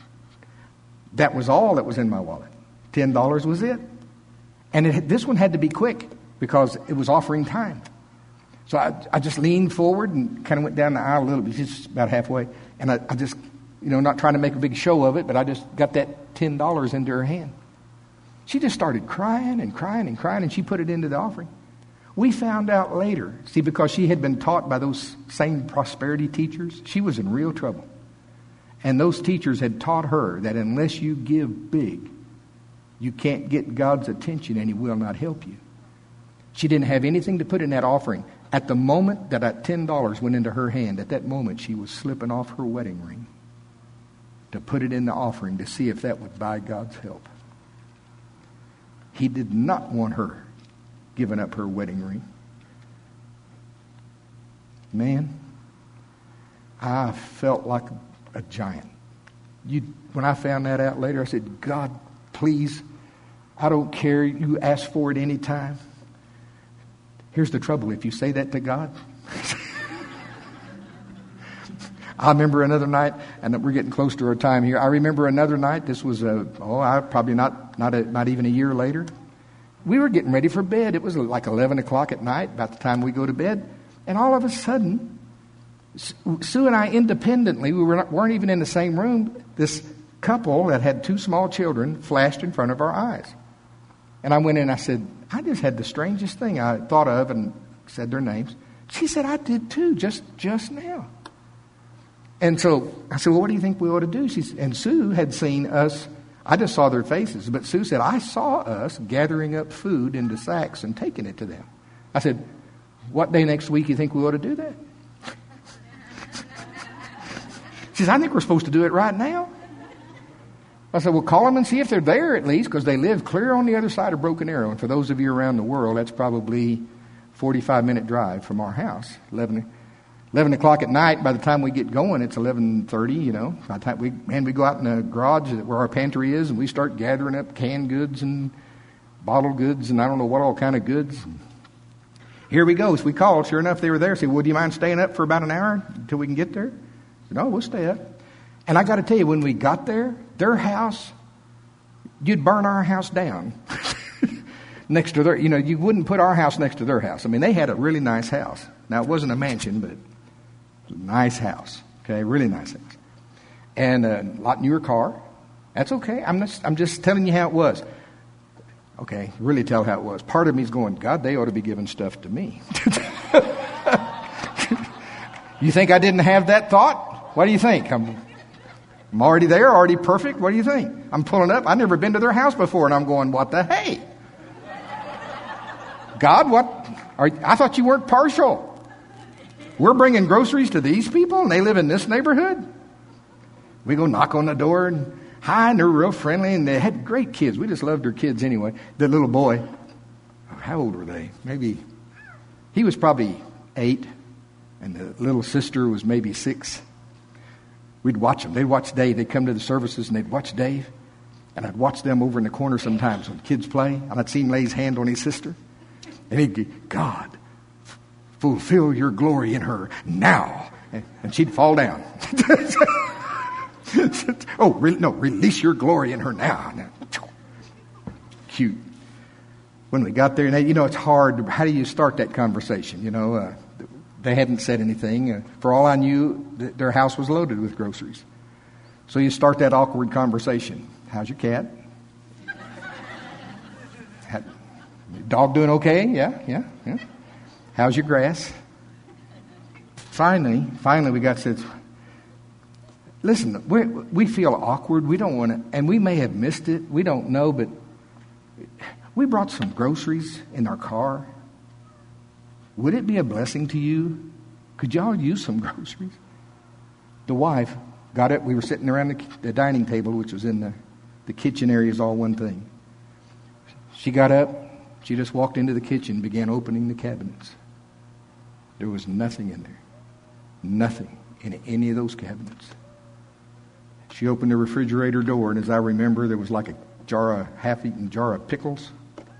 that was all that was in my wallet. Ten dollars was it. And it, this one had to be quick because it was offering time. So I, I just leaned forward and kind of went down the aisle a little bit, just about halfway. And I, I just, you know, not trying to make a big show of it, but I just got that ten dollars into her hand. She just started crying and crying and crying, and she put it into the offering. We found out later, see, because she had been taught by those same prosperity teachers, she was in real trouble. And those teachers had taught her that unless you give big, you can't get God's attention and he will not help you. She didn't have anything to put in that offering. At the moment that that ten dollars went into her hand, at that moment she was slipping off her wedding ring to put it in the offering to see if that would buy God's help. He did not want her giving up her wedding ring. Man, I felt like a giant. You, when I found that out later, I said, God, please, I don't care. You ask for it any time. Here's the trouble. If you say that to God, I remember another night, and we're getting close to our time here. I remember another night. This was a, oh, I probably not not a, not even a year later. We were getting ready for bed. It was like eleven o'clock at night, about the time we go to bed. And all of a sudden, Sue and I independently, we were not, weren't even in the same room. This couple that had two small children flashed in front of our eyes. And I went in and I said, I just had the strangest thing I thought of, and said their names. She said, I did too, just just now. And so I said, well, what do you think we ought to do? She said, and Sue had seen us. I just saw their faces. But Sue said, I saw us gathering up food into sacks and taking it to them. I said, what day next week do you think we ought to do that? She says, I think we're supposed to do it right now. I said, well, call them and see if they're there at least, because they live clear on the other side of Broken Arrow. And for those of you around the world, that's probably a forty-five minute drive from our house. eleven, eleven o'clock at night, by the time we get going, it's eleven thirty, you know. By the time we, and we go out in the garage where our pantry is, and we start gathering up canned goods and bottled goods and I don't know what all kind of goods. Here we go. So we called. Sure enough, they were there. I said, well, do you mind staying up for about an hour until we can get there? I said, no, we'll stay up. And I got to tell you, when we got there, their house, you'd burn our house down next to their, you know, you wouldn't put our house next to their house. I mean, they had a really nice house. Now, it wasn't a mansion, but it was a nice house. Okay, really nice house. And a lot newer car. That's okay. I'm just, I'm just telling you how it was. Okay, really tell how it was. Part of me is going, God, they ought to be giving stuff to me. You think I didn't have that thought? What do you think? I'm, I'm already there, already perfect. What do you think? I'm pulling up. I've never been to their house before, and I'm going, what the hey? God, what? Are, I thought you weren't partial. We're bringing groceries to these people, and they live in this neighborhood? We go knock on the door, and hi, and they're real friendly, and they had great kids. We just loved their kids anyway. The little boy, how old were they? Maybe, he was probably eight, and the little sister was maybe six. We'd watch them. They'd watch Dave. They'd come to the services, and they'd watch Dave. And I'd watch them over in the corner sometimes when kids play, and I'd see him lay his hand on his sister. And he'd go, God, fulfill your glory in her now. And she'd fall down. Oh, re- no, release your glory in her now. Cute. When we got there, and they, you know, it's hard. How do you start that conversation? You know, uh, they hadn't said anything. Uh, for all I knew, th- their house was loaded with groceries. So you start that awkward conversation. How's your cat? Had, dog doing okay? Yeah, yeah, yeah. How's your grass? Finally, finally we got to say, listen, we we feel awkward. We don't want to, and we may have missed it. We don't know, but we brought some groceries in our car. Would it be a blessing to you? Could y'all use some groceries? The wife got it. We were sitting around the, the dining table, which was in the, the kitchen area, is all one thing. She got up. She just walked into the kitchen, began opening the cabinets. There was nothing in there. Nothing in any of those cabinets. She opened the refrigerator door, and as I remember, there was like a jar of half-eaten jar of pickles,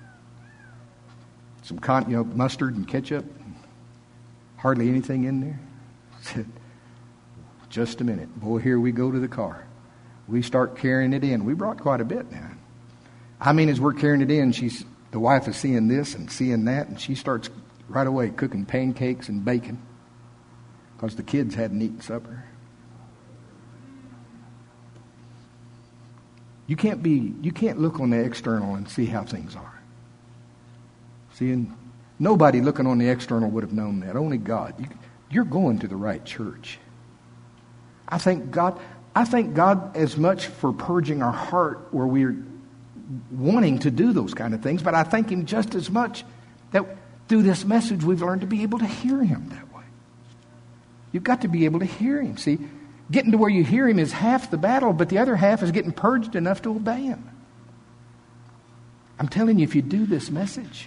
some con, you know, mustard and ketchup, hardly anything in there. I said, just a minute, boy, here we go to the car. We start carrying it in. We brought quite a bit now. I mean, as we're carrying it in, she's the wife is seeing this and seeing that, and she starts right away cooking pancakes and bacon because the kids hadn't eaten supper. You can't be, you can't look on the external and see how things are. See, and nobody looking on the external would have known that. Only God. You, you're going to the right church. I thank God. I thank God as much for purging our heart where we're wanting to do those kind of things, but I thank Him just as much That through this message we've learned to be able to hear Him that way. You've got to be able to hear Him. See, getting to where you hear Him is half the battle, but the other half is getting purged enough to obey Him. I'm telling you, if you do this message.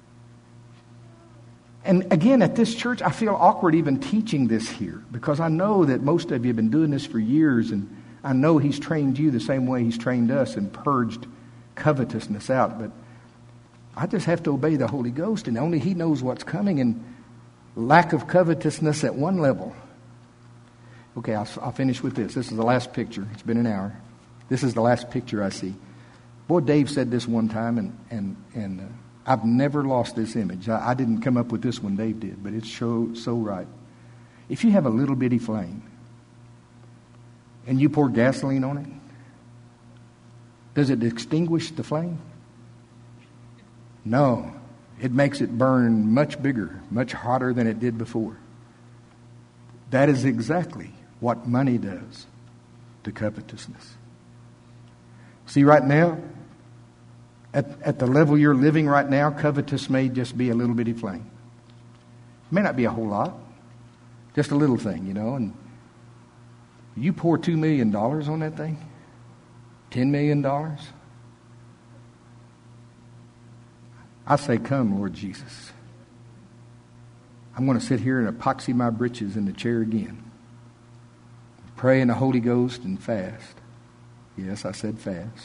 And again, at this church, I feel awkward even teaching this here because I know that most of you have been doing this for years, and I know He's trained you the same way He's trained us and purged covetousness out. But I just have to obey the Holy Ghost, and only He knows what's coming, and lack of covetousness at one level. Okay, I'll, I'll finish with this. This is the last picture. It's been an hour. This is the last picture I see. Boy, Dave said this one time, and and and uh, I've never lost this image. I, I didn't come up with this one, Dave did, but it's so so right. If you have a little bitty flame and you pour gasoline on it, does it extinguish the flame? No. It makes it burn much bigger, much hotter than it did before. That is exactly what money does to covetousness. See, right now, at, at the level you're living right now, covetous may just be a little bitty flame. It may not be a whole lot, just a little thing, you know. And you pour two million dollars on that thing, ten million dollars. I say, come, Lord Jesus. I'm going to sit here and epoxy my britches in the chair again. Pray in the Holy Ghost and fast. Yes, I said fast.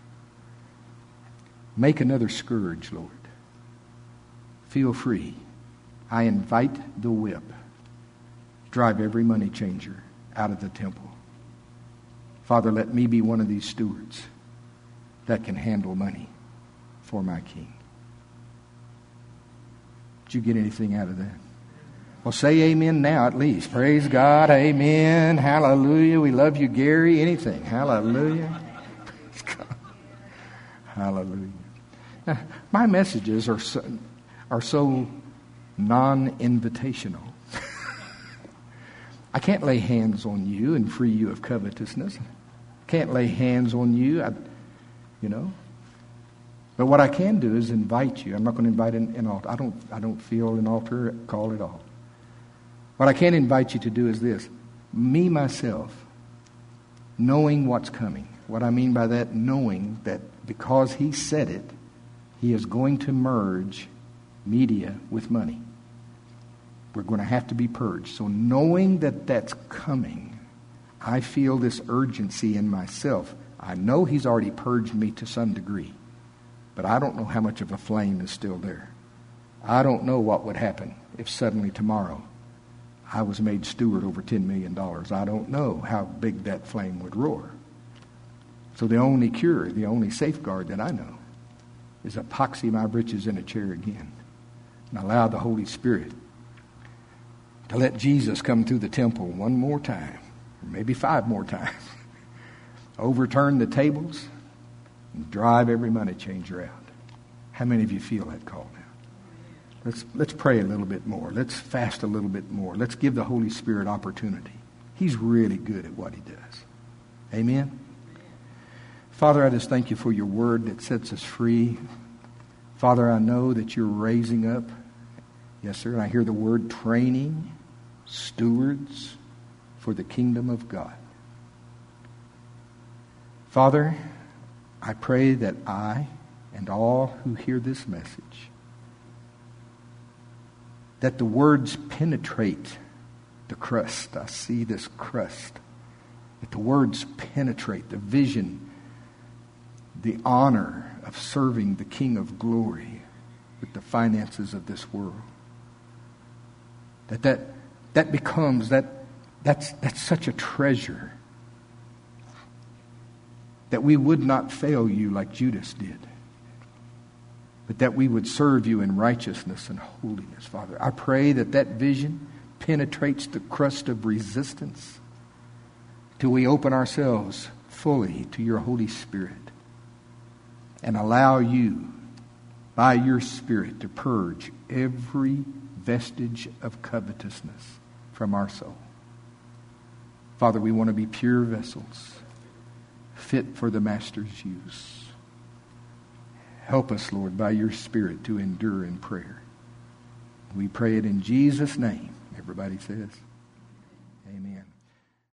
Make another scourge, Lord. Feel free. I invite the whip. Drive every money changer out of the temple. Father, let me be one of these stewards that can handle money for my King. Did you get anything out of that? Well, say amen now at least. Praise God. Amen. Hallelujah. We love you, Gary. Anything. Hallelujah. Praise God. Hallelujah. Now, my messages are so, are so non-invitational. I can't lay hands on you and free you of covetousness. Can't lay hands on you. I, you know. But what I can do is invite you. I'm not going to invite an, an altar. I don't, I don't feel an altar call at all. What I can invite you to do is this. Me, myself, knowing what's coming. What I mean by that, knowing that because He said it, He is going to merge media with money. We're going to have to be purged. So knowing that that's coming, I feel this urgency in myself. I know He's already purged me to some degree. But I don't know how much of a flame is still there. I don't know what would happen if suddenly tomorrow I was made steward over ten million dollars. I don't know how big that flame would roar. So the only cure, the only safeguard that I know is epoxy my britches in a chair again and allow the Holy Spirit to let Jesus come through the temple one more time, or maybe five more times, overturn the tables, and drive every money changer out. How many of you feel that call now? Let's let's pray a little bit more. Let's fast a little bit more. Let's give the Holy Spirit opportunity. He's really good at what He does. Amen? Father, I just thank You for Your word that sets us free. Father, I know that You're raising up, yes, sir, and I hear the word training stewards for the kingdom of God. Father, I pray that I and all who hear this message, that the words penetrate the crust. I see this crust. That the words penetrate the vision, the honor of serving the King of Glory with the finances of this world. That that, that becomes, that that's that's such a treasure that we would not fail You like Judas did, but that we would serve You in righteousness and holiness, Father. I pray that that vision penetrates the crust of resistance till we open ourselves fully to Your Holy Spirit and allow You, by Your Spirit, to purge every vestige of covetousness from our soul. Father, we want to be pure vessels, fit for the Master's use. Help us, Lord, by your Spirit to endure in prayer. We pray it in Jesus' name. Everybody says.